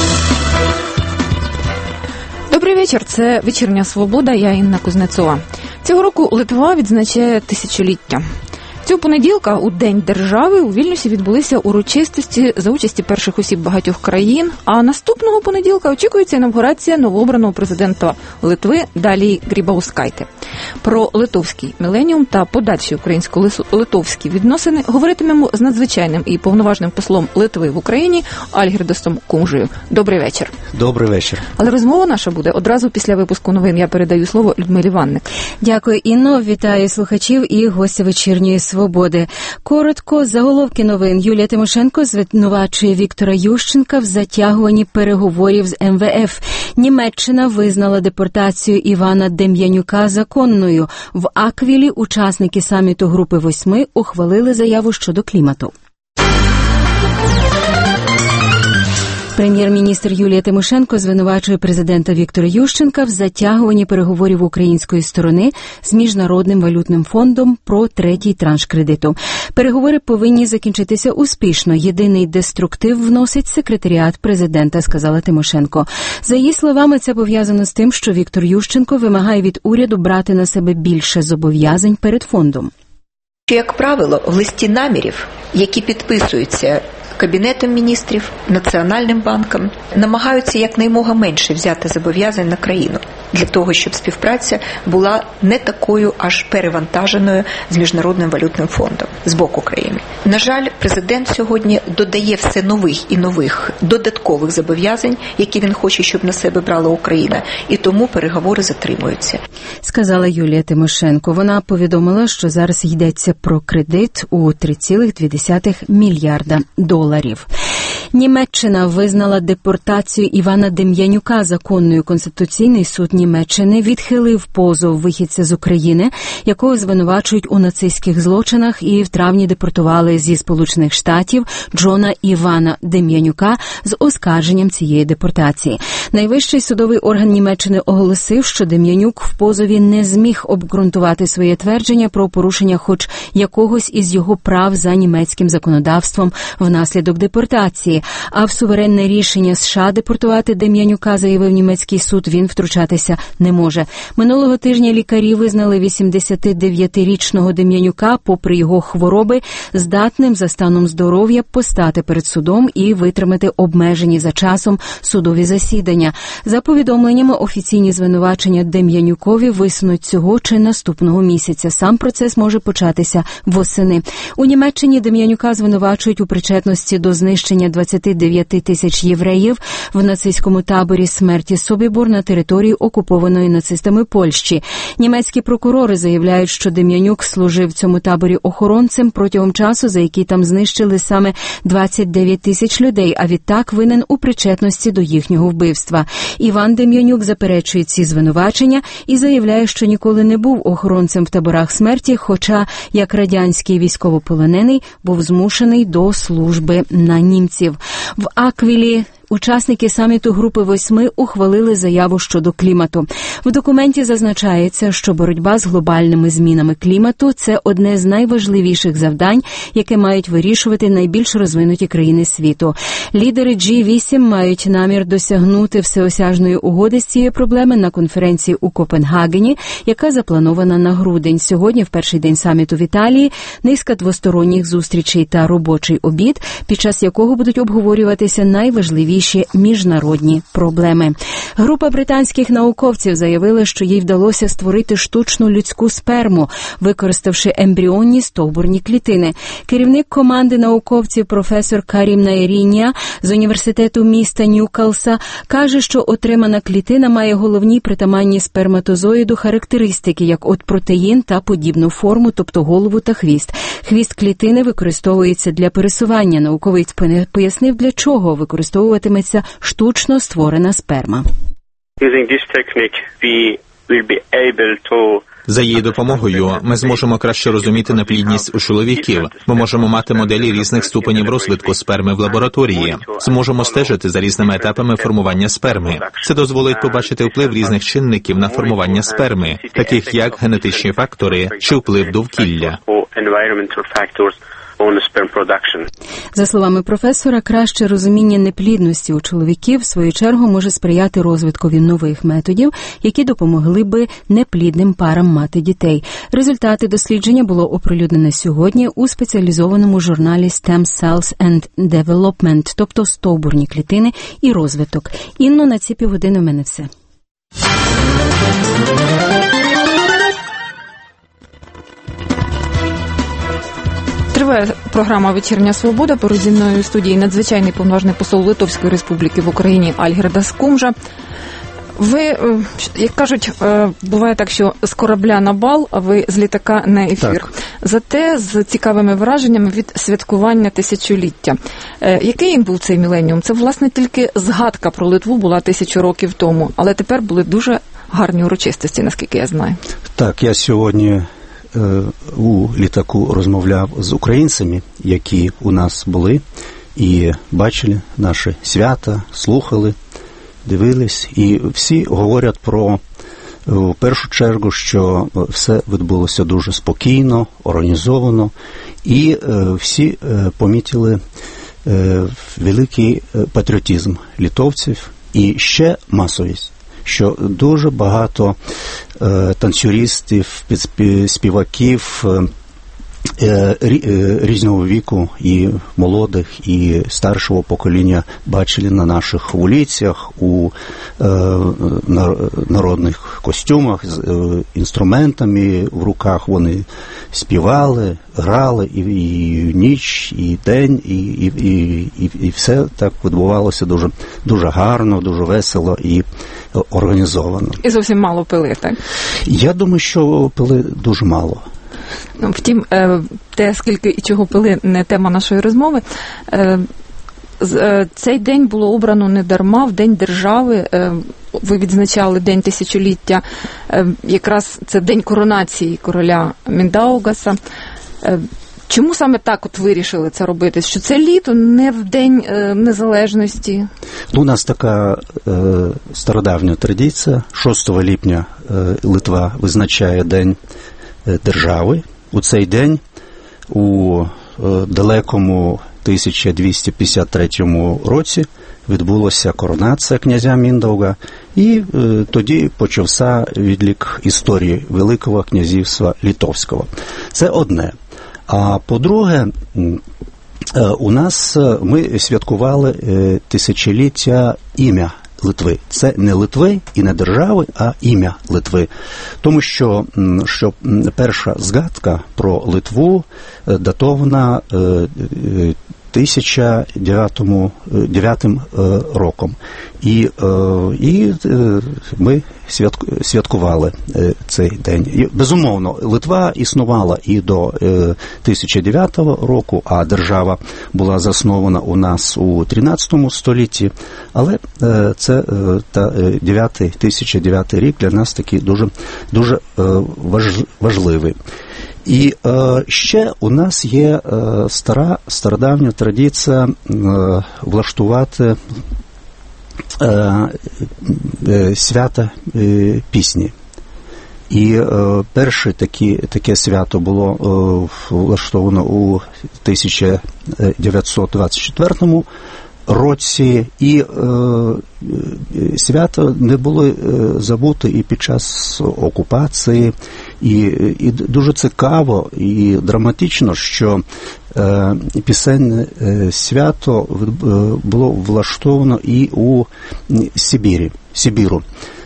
Speaker 6: Добрий вечір, це «Вечірня Свобода», я Інна Кузнецова. Цього року Литва відзначає тисячоліття. Цього понеділка, у День держави, у Вільнюсі відбулися урочистості за участі перших осіб багатьох країн, а наступного понеділка очікується інавгурація новообраного президента Литви Далії Грібаускайте. Про литовський міленіум та подальші українсько-литовські відносини говоритимемо з надзвичайним і повноважним послом Литви в Україні Альгірдосом Кумжею. Добрий вечір.
Speaker 7: Добрий вечір.
Speaker 6: Але розмова наша буде одразу після випуску новин. Я передаю слово Людмилі Ванник.
Speaker 1: Дякую, Інно. Вітаю слухачів і гостя «Вечірньої Свободи». Коротко, заголовки новин. Юлія Тимошенко звинувачує Віктора Ющенка в затягуванні переговорів з ем ве еф. Німеччина визнала депортацію Івана Дем'янюка законною. В Аквілі учасники саміту Групи восьми ухвалили заяву щодо клімату. Прем'єр-міністр Юлія Тимошенко звинувачує президента Віктора Ющенка в затягуванні переговорів української сторони з Міжнародним валютним фондом про третій транш кредиту. Переговори повинні закінчитися успішно. Єдиний деструктив вносить секретаріат президента, сказала Тимошенко. За її словами, це пов'язано з тим, що Віктор Ющенко вимагає від уряду брати на себе більше зобов'язань перед фондом.
Speaker 8: Як правило, в листі намірів, які підписуються Кабінетом міністрів, Національним банком, намагаються якнаймога менше взяти зобов'язань на країну, для того, щоб співпраця була не такою аж перевантаженою з Міжнародним валютним фондом з боку країни. На жаль, президент сьогодні додає все нових і нових додаткових зобов'язань, які він хоче, щоб на себе брала Україна, і тому переговори затримуються.
Speaker 1: Сказала Юлія Тимошенко. Вона повідомила, що зараз йдеться про кредит у три цілих дві десятих мільярда доларів. Німеччина визнала депортацію Івана Дем'янюка законною. Конституційний суд Німеччини відхилив позов вихідця з України, якого звинувачують у нацистських злочинах, і в травні депортували зі Сполучених Штатів Джона Івана Дем'янюка з оскарженням цієї депортації. Найвищий судовий орган Німеччини оголосив, що Дем'янюк в позові не зміг обґрунтувати своє твердження про порушення хоч якогось із його прав за німецьким законодавством внаслідок депортації. А в суверенне рішення США депортувати Дем'янюка, заявив німецький суд, він втручатися не може. Минулого тижня лікарі визнали вісімдесятидев'ятирічного Дем'янюка, попри його хвороби, здатним за станом здоров'я постати перед судом і витримати обмежені за часом судові засідання. За повідомленнями, офіційні звинувачення Дем'янюкові висунуть цього чи наступного місяця. Сам процес може початися восени. У Німеччині Дем'янюка звинувачують у причетності до знищення двадцяти дев'яти тисяч євреїв в нацистському таборі смерті Собібор на території окупованої нацистами Польщі. Німецькі прокурори заявляють, що Дем'янюк служив в цьому таборі охоронцем протягом часу, за який там знищили саме двадцять дев'ять тисяч людей, а відтак винен у причетності до їхнього вбивства. Іван Дем'янюк заперечує ці звинувачення і заявляє, що ніколи не був охоронцем в таборах смерті, хоча, як радянський військовополонений, був змушений до служби на німців. В Аквілі учасники саміту Групи восьми ухвалили заяву щодо клімату. В документі зазначається, що боротьба з глобальними змінами клімату – це одне з найважливіших завдань, яке мають вирішувати найбільш розвинуті країни світу. Лідери джі вісім мають намір досягнути всеосяжної угоди з цієї проблеми на конференції у Копенгагені, яка запланована на грудень. Сьогодні, в перший день саміту в Італії, низка двосторонніх зустрічей та робочий обід, під час якого будуть обговорюватися найважливіші міжнародні проблеми. Група британських науковців заявила, що їй вдалося створити штучну людську сперму, використавши ембріонні стовбурні клітини. Керівник команди науковців професор Карім Наєрінія з університету міста Ньюкаслса каже, що отримана клітина має головні притаманні сперматозоїду характеристики, як от протеїн та подібну форму, тобто голову та хвіст. Хвіст клітини використовується для пересування. Науковець пояснив, для чого використовуватиметься штучно створена сперма.
Speaker 15: За її допомогою ми зможемо краще розуміти неплідність у чоловіків. Ми можемо мати моделі різних ступенів розвитку сперми в лабораторії. Зможемо стежити за різними етапами формування сперми. Це дозволить побачити вплив різних чинників на формування сперми, таких як генетичні фактори чи вплив довкілля.
Speaker 1: За словами професора, краще розуміння неплідності у чоловіків, в свою чергу, може сприяти розвиткові нових методів, які допомогли би неплідним парам мати дітей. Результати дослідження було оприлюднене сьогодні у спеціалізованому журналі Stem Cells and Development, тобто стовбурні клітини і розвиток. Інно, на ці півгодини в мене все.
Speaker 6: Триває програма «Вечірня свобода». Поруч зі мною у студії надзвичайний повноважний посол Литовської Республіки в Україні Альгірдас Кумжа. Ви, як кажуть, буває так, що з корабля на бал, а ви з літака на ефір. Так. Зате з цікавими враженнями від святкування тисячоліття. Який був цей міленіум? Це, власне, тільки згадка про Литву була тисячу років тому, але тепер були дуже гарні урочистості, наскільки я знаю.
Speaker 7: Так, я сьогодні у літаку розмовляв з українцями, які у нас були, і бачили наші свята, слухали, дивились, і всі говорять про, в першу чергу, що все відбулося дуже спокійно, організовано, і всі помітили великий патріотизм литовців і ще масовість, що дуже багато е, танцюристів, співаків е, е, різного віку, і молодих, і старшого покоління бачили на наших вулицях у е, народних костюмах з е, інструментами в руках. Вони співали, грали і, і ніч, і день, і, і, і, і, і все так відбувалося дуже, дуже гарно, дуже весело і організовано.
Speaker 6: І зовсім мало пили, так?
Speaker 7: Я думаю, що пили дуже мало.
Speaker 6: Ну, втім, те, скільки і чого пили, не тема нашої розмови. Цей день було обрано не дарма, в День держави. Ви відзначали День тисячоліття. Якраз це день коронації короля Міндаугаса. Чому саме так от вирішили це робити? Що це літо, не в День е, Незалежності?
Speaker 7: Ну, у нас така е, стародавня традиція. шостого липня е, Литва визначає День е, держави. У цей день у е, далекому тисяча двісті п'ятдесят третьому році відбулася коронація князя Міндауга, і е, тоді почався відлік історії Великого князівства Литовського. Це одне. А по-друге, у нас ми святкували тисячоліття ім'я Литви. Це не Литви і не держави, а ім'я Литви. Тому що, що перша згадка про Литву датована тисяча дев'ятим роком. І, і ми святкували цей день. І, безумовно, Литва існувала і до тисяча дев'ятого року, а держава була заснована у нас у тринадцятому столітті, але це та дев'ятий, тисяча дев'ятий рік для нас такий дуже, дуже важливий. І е, ще у нас є е, стара, стародавня традиція е, влаштувати е, е, свята е, пісні. І е, перше такі, таке свято було е, влаштовано у тисяча дев'ятсот двадцять четвертому році, і е, свято не було е, забуто і під час окупації, і, і дуже цікаво і драматично, що е, пісенне е, свято е, було влаштовано і у Сибірі, Сибіру.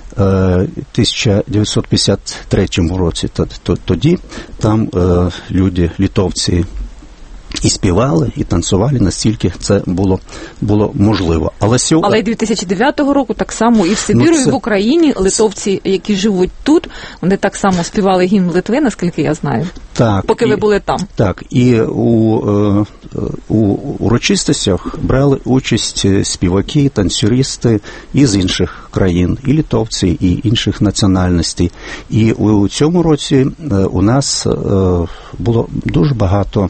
Speaker 7: тисяча дев'ятсот п'ятдесят третьому році тоді там е, люди, литовці, і співали, і танцювали, настільки це було, було можливо. Але, сьогодні...
Speaker 6: Але й дві тисячі дев'ятого року так само і в Сибіру, ну, це... і в Україні литовці, які живуть тут, вони так само співали гімн Литви, наскільки я знаю,
Speaker 7: так,
Speaker 6: поки
Speaker 7: і,
Speaker 6: ви були там.
Speaker 7: Так, і у, у урочистостях брали участь співаки, танцюристи із інших країн, і литовці, і інших національностей. І у цьому році у нас було дуже багато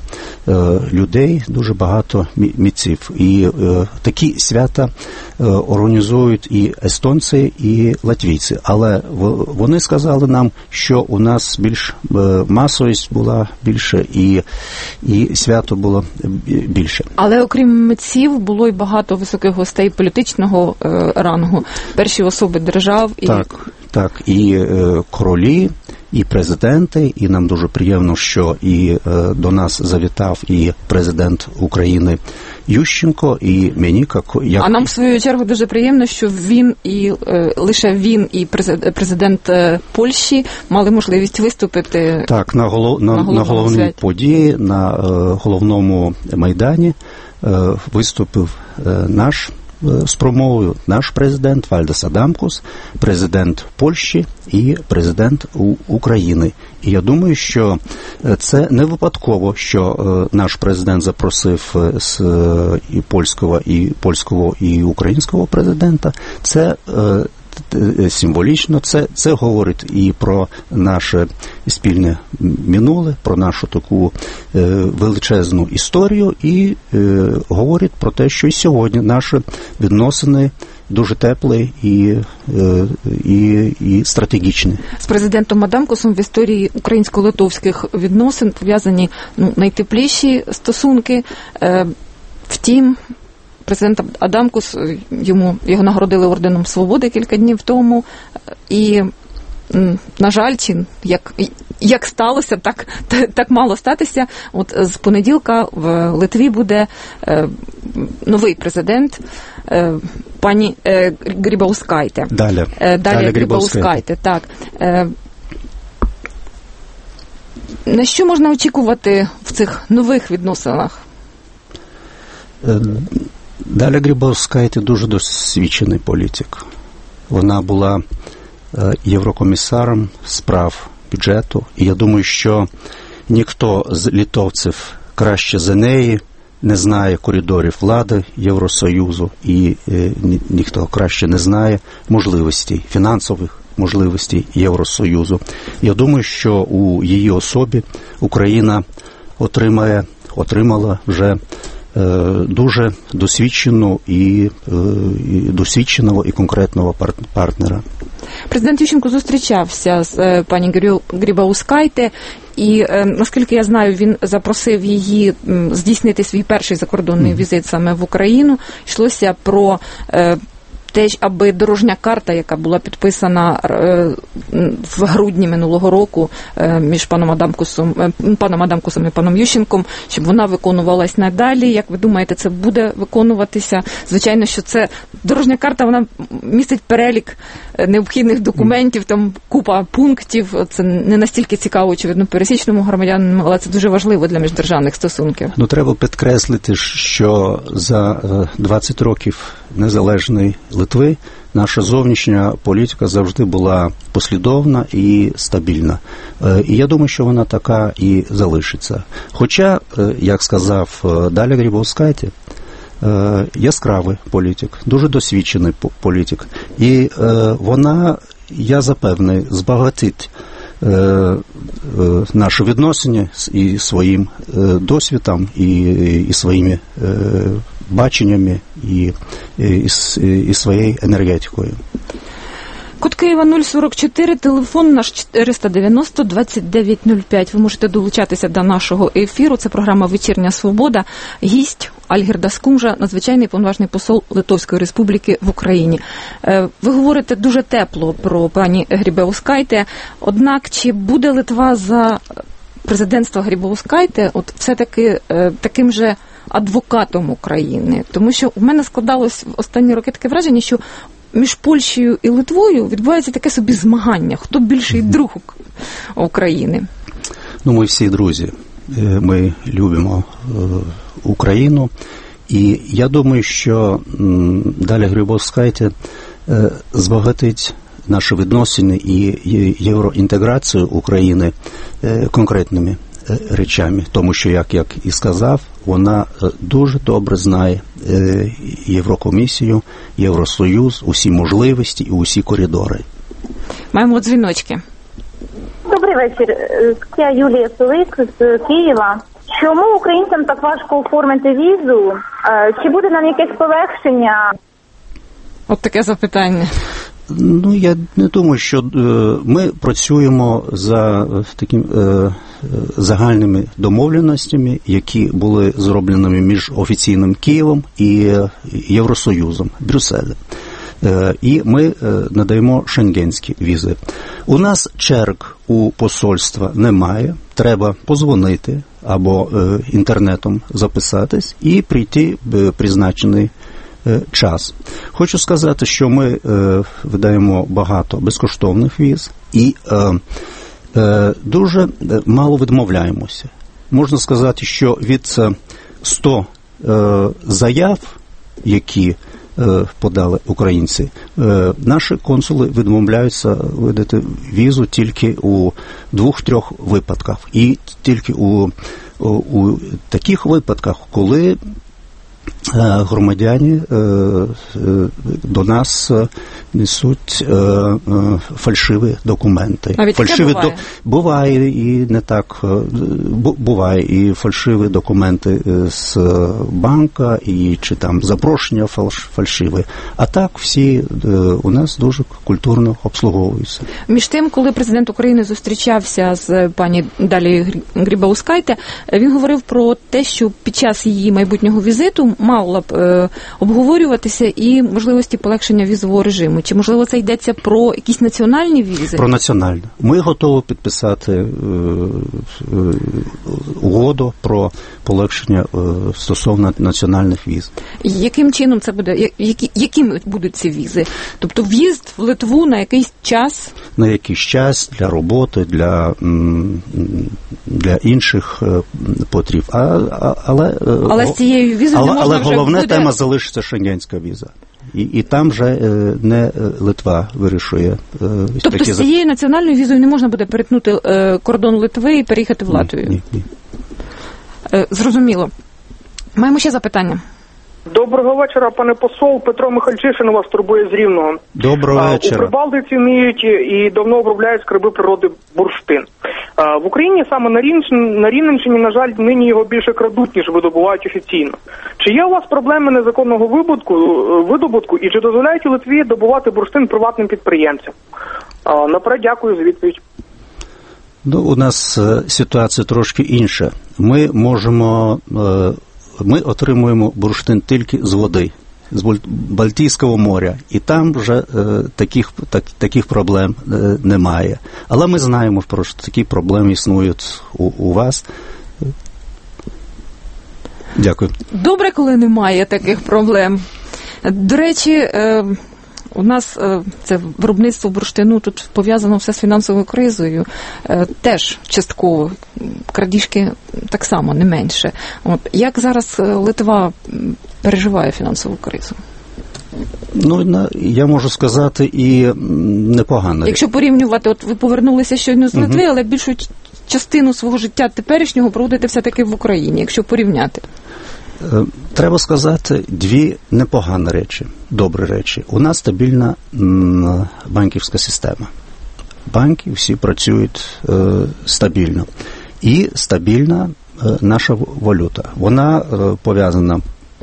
Speaker 7: людей, дуже багато митців. І е, такі свята е, організують і естонці, і латвійці. Але в, вони сказали нам, що у нас більш е, масовість була більше, і, і свято було більше.
Speaker 6: Але окрім митців, було й багато високих гостей політичного е, рангу, перші особи держав. І...
Speaker 7: Так, так, і е, королі, і президенти, і нам дуже приємно, що і е, до нас завітав і президент України Ющенко, і мені, як...
Speaker 6: А нам, в свою чергу, дуже приємно, що він і е, лише він і президент е, Польщі мали можливість виступити
Speaker 7: так, на, голов... на, на, на головній події, на е, головному майдані е, виступив е, наш з промовою наш президент Вальдес Адамкус, президент Польщі і президент України. І я думаю, що це не випадково, що наш президент запросив з і польського, і польського, і українського президента. Це символічно, це, це говорить і про наше спільне минуле, про нашу таку е, величезну історію, і е, говорить про те, що і сьогодні наші відносини дуже теплі і, е, і, і стратегічні.
Speaker 6: З президентом Адамкусом в історії українсько-литовських відносин пов'язані ну, найтепліші стосунки. Е, втім, президент Адамкус, йому, його нагородили орденом Свободи кілька днів тому, і, на жаль, чи як, як сталося, так, так мало статися. От з понеділка в Литві буде е, новий президент, е, пані е, Грибаускайте.
Speaker 7: Далі.
Speaker 6: Е, Далі Грибаускайте, так. Е, на що можна очікувати в цих нових відносинах?
Speaker 7: Е, Даля Грибаускайте дуже досвідчений політик. Вона була е, єврокомісаром справ бюджету, і я думаю, що ніхто з литовців краще за неї не знає коридорів влади Євросоюзу, і е, ні, ніхто краще не знає можливостей, фінансових можливостей Євросоюзу. Я думаю, що у її особі Україна отримає, отримала вже дуже досвідчену і, і досвідченого і конкретного партнера.
Speaker 6: Президент Ющенко зустрічався з пані Грибаускайте, і, наскільки я знаю, він запросив її здійснити свій перший закордонний mm. візит саме в Україну. Йшлося про теж, аби дорожня карта, яка була підписана в грудні минулого року між паном Адамкусом, паном Адамкусом і паном Ющенком, щоб вона виконувалась надалі. Як ви думаєте, це буде виконуватися? Звичайно, що це дорожня карта, вона містить перелік необхідних документів, там купа пунктів. Це не настільки цікаво, очевидно, пересічному громадянину, але це дуже важливо для міждержавних стосунків.
Speaker 7: Ну, треба підкреслити, що за двадцять років незалежної Литви наша зовнішня політика завжди була послідовна і стабільна. І я думаю, що вона така і залишиться. Хоча, як сказав Даля Грибаускайте, яскравий політик, дуже досвідчений політик. І вона, я запевний, збагатить наші відносини і своїм досвідом, і, і своїми баченнями і, і, і своєю енергетикою.
Speaker 6: Код Києва нуль сорок чотири, телефон наш чотириста дев'яносто двадцять дев'ять нуль п'ять. Ви можете долучатися до нашого ефіру. Це програма «Вечірня свобода». Гість Альгірdas Kumža, надзвичайний повноважний посол Литовської Республіки в Україні. Ви говорите дуже тепло про пані Грибаускайте, однак чи буде Литва за президентства Грибаускайте от все-таки таким же адвокатом України? Тому що в мене складалось в останні роки таке враження, що між Польщею і Литвою відбувається таке собі змагання. Хто більший друг України?
Speaker 7: Ну, ми всі друзі. Ми любимо Україну. І я думаю, що Даля Грибаускайте збагатить наші відносини і євроінтеграцію України конкретними речами. Тому що, як я і сказав, вона дуже добре знає Єврокомісію, Євросоюз, усі можливості і усі коридори.
Speaker 6: Маємо дзвіночки.
Speaker 9: Добрий вечір. Я Юлія Пилик з Києва. Чому українцям так важко оформити візу? Чи буде нам якесь полегшення?
Speaker 6: От таке запитання.
Speaker 7: Ну, я не думаю, що е, ми працюємо за такими е, загальними домовленостями, які були зроблені між офіційним Києвом і Євросоюзом, Брюсселем. Е, і ми е, надаємо шенгенські візи. У нас черг у посольства немає, треба позвонити або е, інтернетом записатись і прийти в призначений час. Хочу сказати, що ми е, видаємо багато безкоштовних віз і е, е, дуже мало відмовляємося. Можна сказати, що від ста е, заяв, які е, подали українці, е, наші консули відмовляються видати візу тільки у двох-трьох випадках. І тільки у, у, у таких випадках, коли громадяни до нас несуть фальшиві документи.
Speaker 6: А
Speaker 7: фальшиві
Speaker 6: буває?
Speaker 7: До... буває і не так. Буває і фальшиві документи з банка, і чи там запрошення фальшиві. А так всі у нас дуже культурно обслуговуються.
Speaker 6: Між тим, коли президент України зустрічався з пані Далією Грибаускайте, він говорив про те, що під час її майбутнього візиту мало б е, обговорюватися і можливості полегшення візового режиму. Чи, можливо, це йдеться про якісь національні візи?
Speaker 7: Про національні. Ми готові підписати е, е, угоду про полегшення е, стосовно національних віз.
Speaker 6: Яким чином це буде? Які, якими будуть ці візи? Тобто в'їзд в Литву на якийсь час?
Speaker 7: На якийсь час, для роботи, для, для інших потреб. А, а, але,
Speaker 6: але з цією візою
Speaker 7: але,
Speaker 6: не можна
Speaker 7: але
Speaker 6: вже
Speaker 7: головна
Speaker 6: буде...
Speaker 7: тема залишиться шенгенська віза. І, і там вже не Литва вирішує.
Speaker 6: Тобто
Speaker 7: такі...
Speaker 6: з цією національною візою не можна буде перетнути кордон Литви і переїхати в Латвію?
Speaker 7: Ні, ні,
Speaker 6: ні. Зрозуміло. Маємо ще запитання.
Speaker 10: Доброго вечора, пане посол. Петро Михальчишин вас турбує з Рівного.
Speaker 7: Доброго вечора.
Speaker 10: У Прибалтиці вміють і давно обробляють скарби природи бурштин. В Україні саме на Рівненщині, на Рівненщині, на жаль, нині його більше крадуть, ніж видобувають офіційно. Чи є у вас проблеми незаконного видобутку, видобутку і чи дозволяють Литві добувати бурштин приватним підприємцям? Наперед дякую за відповідь.
Speaker 7: Ну, у нас ситуація трошки інша. Ми можемо... Ми отримуємо бурштин тільки з води, з Балтійського моря, і там вже е, таких, так, таких проблем е, немає. Але ми знаємо, що такі проблеми існують у, у вас. Дякую.
Speaker 6: Добре, коли немає таких проблем. До речі, е, у нас е, це виробництво бурштину тут пов'язано все з фінансовою кризою. Е, теж частково. Крадіжки так само, не менше. От. Як зараз Литва переживає фінансову кризу?
Speaker 7: Ну, я можу сказати, і непогано.
Speaker 6: Якщо порівнювати, от ви повернулися щойно з Литви, угу. але більшу частину свого життя теперішнього проводите все-таки в Україні, якщо порівняти.
Speaker 7: Треба сказати дві непогані речі, добрі речі. У нас стабільна банківська система. Банки всі працюють е, стабільно. І стабільна е, наша валюта. Вона е, пов'язана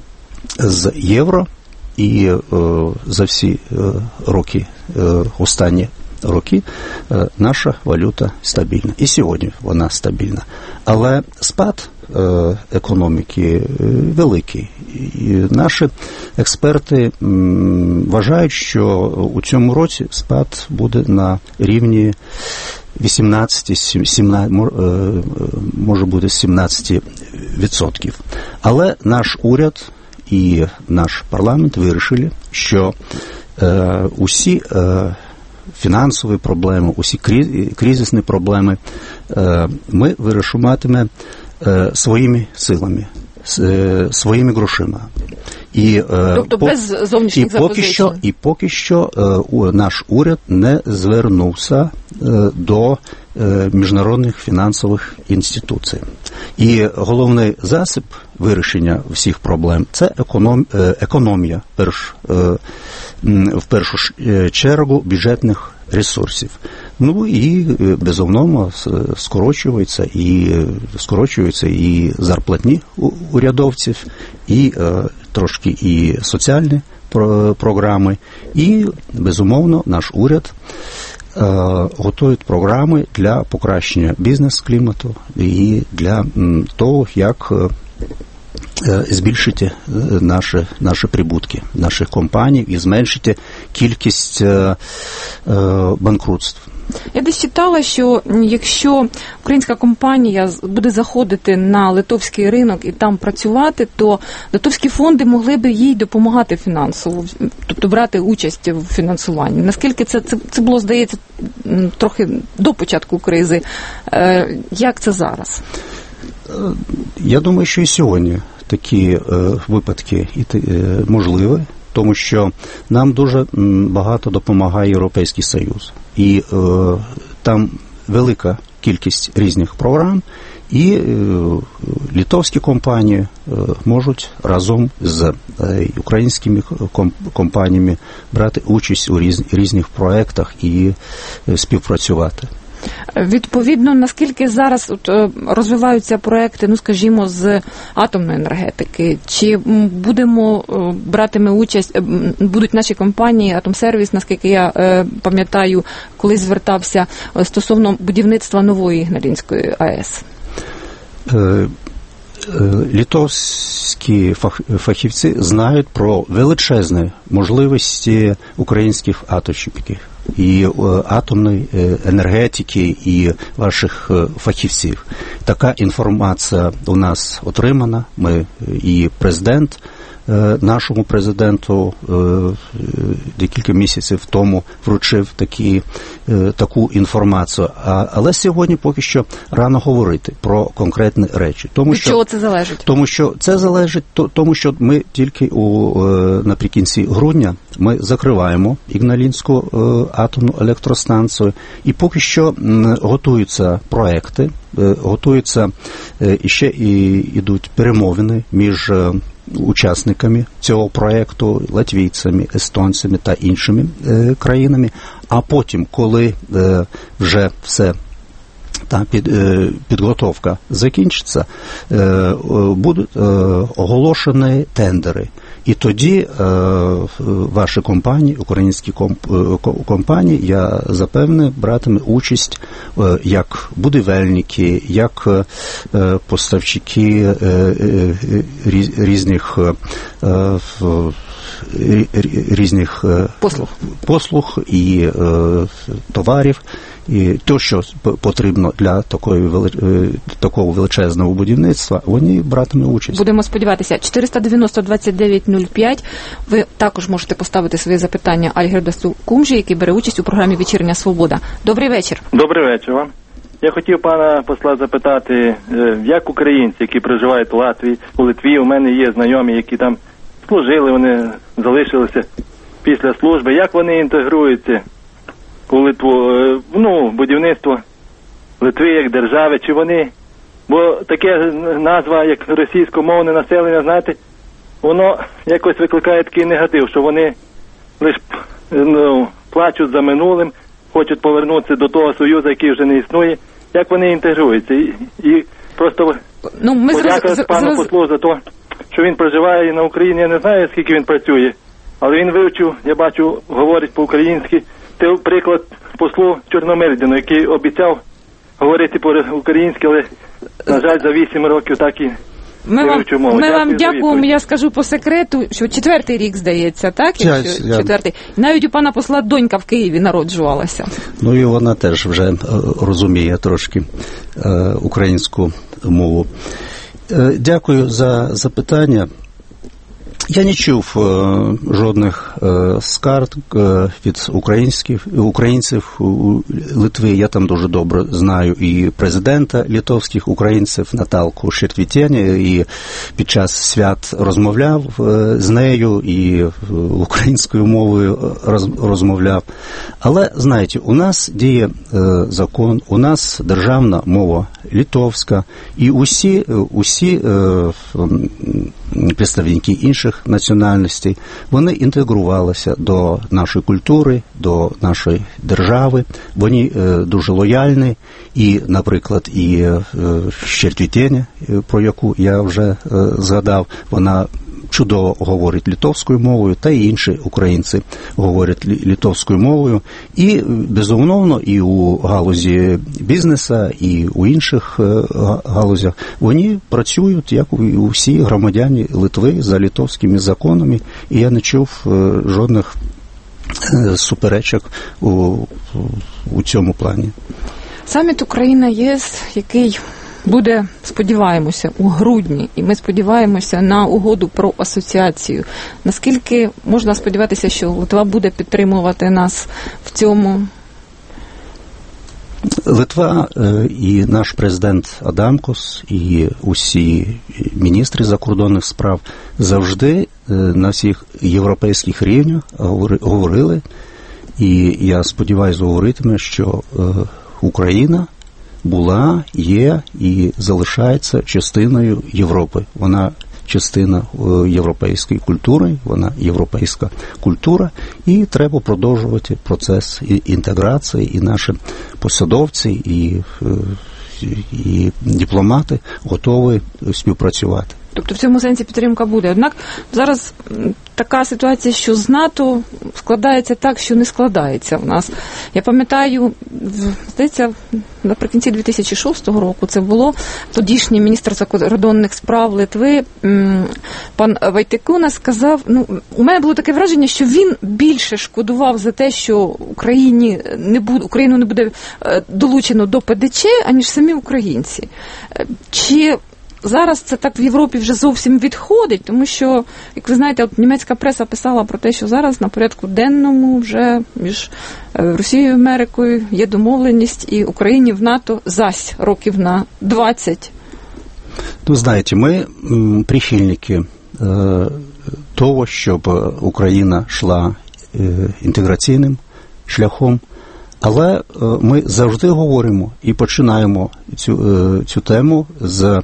Speaker 7: з євро, і е, за всі е, роки, е, останні роки, е, наша валюта стабільна. І сьогодні вона стабільна. Але спад е, економіки е, великий. І наші експерти м, вважають, що у цьому році спад буде на рівні вісімнадцять, сімнадцять, може бути сімнадцять відсотків. Але наш уряд і наш парламент вирішили, що е, усі е, фінансові проблеми, усі кризисні проблеми е, ми вирішуватиме е, своїми силами, е, своїми грошима. І, е,
Speaker 6: тобто
Speaker 7: по,
Speaker 6: без зовнішніх
Speaker 7: і поки
Speaker 6: запозичень.
Speaker 7: що, і поки що е, наш уряд не звернувся е, до е, міжнародних фінансових інституцій. І головний засіб вирішення всіх проблем – це економ, е, економія перш, е, в першу чергу бюджетних ресурсів. Ну і безумовно скорочуються і скорочуються і зарплатні урядовців, і е, трошки і соціальні про, програми, і безумовно наш уряд е, готує програми для покращення бізнес-клімату і для м, того, як е, збільшити наші, наші прибутки наших компаній і зменшити кількість е, е, банкрутств.
Speaker 6: Я десь читала, що якщо українська компанія буде заходити на литовський ринок і там працювати, то литовські фонди могли б їй допомагати фінансово, тобто брати участь в фінансуванні. Наскільки це, це, це було, здається, трохи до початку кризи. Як це зараз?
Speaker 7: Я думаю, що і сьогодні такі е, випадки і, е, можливі, тому що нам дуже багато допомагає Європейський Союз. І е, там велика кількість різних програм, і е, литовські компанії е, можуть разом з е, українськими компаніями брати участь у різ, різних проєктах і е, співпрацювати.
Speaker 6: Відповідно, наскільки зараз от, розвиваються проекти, ну, скажімо, з атомної енергетики, чи будемо брати ми участь, будуть наші компанії, Атомсервіс, наскільки я е, пам'ятаю, колись звертався стосовно будівництва нової Ігналінської АЕС?
Speaker 7: Е, литовські фахівці знають про величезні можливості українських атомщиків і атомної енергетики, і ваших фахівців. Така інформація у нас отримана. Ми і президент нашому президенту декілька місяців тому вручив такі, таку інформацію. А, але сьогодні поки що рано говорити про конкретні речі. Тому,
Speaker 6: Від
Speaker 7: що,
Speaker 6: чого це залежить?
Speaker 7: Тому що це залежить, тому що ми тільки у, наприкінці грудня ми закриваємо Ігналінську атомну електростанцію, і поки що готуються проекти, готуються і ще і йдуть перемовини між учасниками цього проєкту, латвійцями, естонцями та іншими е, країнами, а потім, коли е, вже все та під, е, підготовка закінчиться, е, будуть е, оголошені тендери. І тоді е, ваші компанії, українські комп, компанії, я запевне, братиме участь е, як будівельники, як е, поставщики е, е, різних е, різних
Speaker 6: послуг,
Speaker 7: послуг і е, товарів, і те, що потрібно для такої, такого величезного будівництва, вони братимуть участь.
Speaker 6: Будемо сподіватися. чотириста дев'яносто двадцять дев'ять нуль п'ять. Ви також можете поставити свої запитання Альгердасу Кумжі, який бере участь у програмі «Вечірня Свобода». Добрий вечір.
Speaker 4: Добрий вечір вам. Я хотів пана посла запитати, як українці, які проживають в Латвії, у Литві, у мене є знайомі, які там служили, вони залишилися після служби, як вони інтегруються у Литву, ну, будівництво Литви як держави, чи вони, бо таке назва, як російськомовне населення, знаєте, воно якось викликає такий негатив, що вони лише ну, плачуть за минулим, хочуть повернутися до того Союзу, який вже не існує, як вони інтегруються. І, і просто
Speaker 6: ну, ми
Speaker 4: подяка
Speaker 6: зроз...
Speaker 4: пану
Speaker 6: зроз...
Speaker 4: послу за те, що він проживає на Україні, я не знаю, скільки він працює, але він вивчив, я бачу, говорить по-українськи. Це приклад послу Чорномирдіну, який обіцяв говорити по-українськи, але, на жаль, за вісім років так і
Speaker 6: Ми вам, ми
Speaker 4: Дякую
Speaker 6: вам дякуємо, я скажу по секрету, що четвертий рік, здається, так? Якщо
Speaker 7: Я-
Speaker 6: четвертий. Навіть у пана посла донька в Києві народжувалася.
Speaker 7: Ну і вона теж вже е, розуміє трошки е, українську мову. Е, Дякую за запитання. Я не чув е, жодних е, скарг е, від українських українців у Литві. Я там дуже добре знаю і президента литовських українців Наталку Шертвітєні, і під час свят розмовляв е, з нею і е, українською мовою роз, розмовляв. Але, знаєте, у нас діє е, закон, у нас державна мова литовська, і усі, усі е, представники інших національностей, вони інтегрувалися до нашої культури, до нашої держави. Вони е, дуже лояльні. І, наприклад, і е, Щертвітєня, про яку я вже е, згадав, вона чудово говорить литовською мовою, та й інші українці говорять литовською мовою. І, безумовно, і у галузі бізнесу, і у інших галузях вони працюють, як і усі громадяни Литви, за литовськими законами, і я не чув жодних суперечок у, у цьому плані.
Speaker 6: Саміт Україна-ЄС, який буде, сподіваємося, у грудні, і ми сподіваємося на угоду про асоціацію. Наскільки можна сподіватися, що Литва буде підтримувати нас в цьому?
Speaker 7: Литва і наш президент Адамкос, і усі міністри закордонних справ завжди на всіх європейських рівнях говорили, і я сподіваюся, говоритиме, що Україна була, є і залишається частиною Європи. Вона частина європейської культури, вона європейська культура, і треба продовжувати процес інтеграції, і наші посадовці, і, і дипломати готові співпрацювати.
Speaker 6: Тобто в цьому сенсі підтримка буде. Однак зараз така ситуація, що з НАТО складається так, що не складається в нас. Я пам'ятаю, здається, наприкінці дві тисячі шостого року це було, тодішній міністр закордонних справ Литви пан Вайтекуна сказав, ну, у мене було таке враження, що він більше шкодував за те, що Україні не буде, Україну не буде долучено до ПДЧ, аніж самі українці. Чи зараз це так в Європі вже зовсім відходить, тому що, як ви знаєте, от німецька преса писала про те, що зараз на порядку денному вже між Росією і Америкою є домовленість, і Україні в НАТО зась років на двадцять.
Speaker 7: Ну, знаєте, ми прихильники того, щоб Україна йшла інтеграційним шляхом, але ми завжди говоримо і починаємо цю, цю тему з,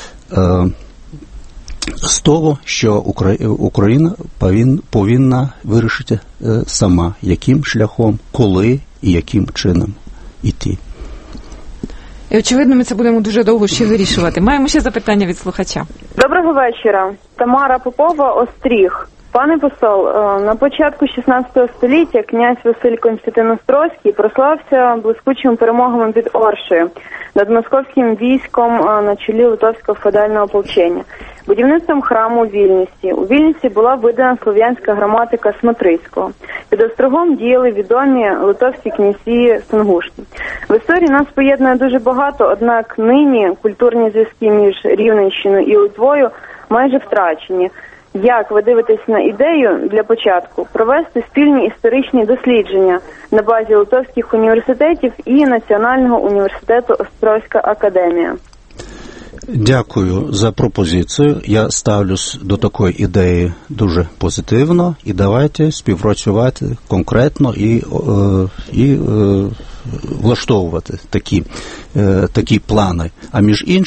Speaker 7: з того, що Україна повинна вирішити сама, яким шляхом, коли і яким чином йти.
Speaker 6: І, очевидно, ми це будемо дуже довго ще вирішувати. Маємо ще запитання від слухача.
Speaker 11: Доброго вечора. Тамара Попова, Остріг. Пане посол, на початку шістнадцятого століття князь Василь Константин Острозький прославився блискучими перемогами під Оршею над московським військом на чолі Литовського феодального ополчення, будівництвом храму у Вільнюсі. У Вільнюсі була видана слов'янська граматика Смотрицького. Під Острогом діяли відомі литовські князі Сунгушки. В історії нас поєднує дуже багато, однак нині культурні зв'язки між Рівненщиною і Литвою майже втрачені. Як ви дивитесь на ідею для початку провести спільні історичні дослідження на базі литовських університетів і Національного університету Острозька академія?
Speaker 7: Дякую за пропозицію. Я ставлюсь до такої ідеї дуже позитивно, і давайте співпрацювати конкретно і, і влаштовувати такі, такі плани. А між іншим,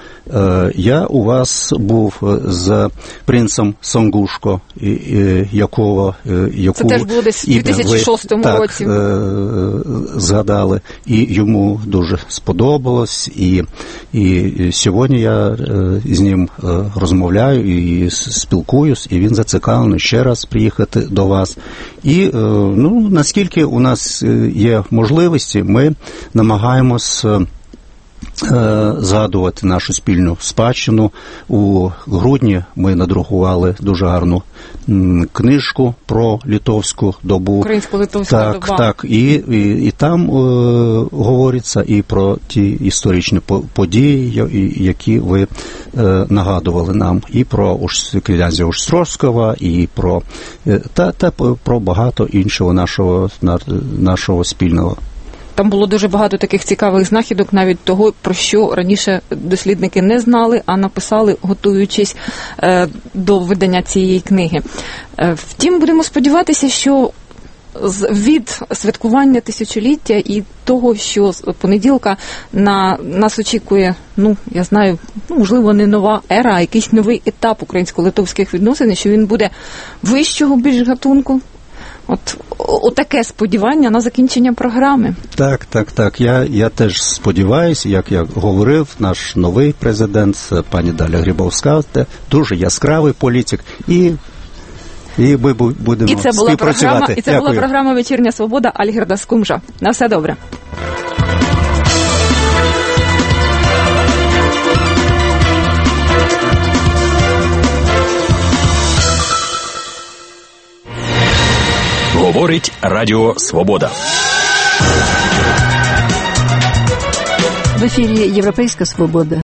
Speaker 7: Я у вас був з принцем Сонгушко, якого яку
Speaker 6: це теж було десь у дві тисячі шостому
Speaker 7: так,
Speaker 6: році.
Speaker 7: Згадали, і йому дуже сподобалось, і, і сьогодні я з ним розмовляю і спілкуюсь, і він зацікавлений ще раз приїхати до вас. І ну, наскільки у нас є можливості, ми намагаємось згадувати нашу спільну спадщину. У грудні ми надрукували дуже гарну книжку про литовську добу.
Speaker 6: Українсько-литовська
Speaker 7: так,
Speaker 6: доба.
Speaker 7: Так, і, і, і там е, говориться і про ті історичні події, які ви е, нагадували нам, і про князя Острозького, і про, е, та, та про багато іншого нашого, нашого спільного.
Speaker 6: Там було дуже багато таких цікавих знахідок, навіть того, про що раніше дослідники не знали, а написали, готуючись е, до видання цієї книги. Е, втім, будемо сподіватися, що від святкування тисячоліття і того, що з понеділка на нас очікує, ну, я знаю, ну, можливо, не нова ера, а якийсь новий етап українсько-литовських відносин, що він буде вищого більш гатунку. От, от таке сподівання на закінчення програми.
Speaker 7: Так, так, так. Я, я теж сподіваюся, як я говорив, наш новий президент, пані Даля Грибовська, дуже яскравий політик, і, і ми будемо
Speaker 6: і це була
Speaker 7: співпрацювати.
Speaker 6: Програма, і це
Speaker 7: Дякую.
Speaker 6: була програма «Вечірня свобода» Альгерда Скумжа. На все добре.
Speaker 12: Говорить Радіо Свобода.
Speaker 13: В ефірі Європейська Свобода.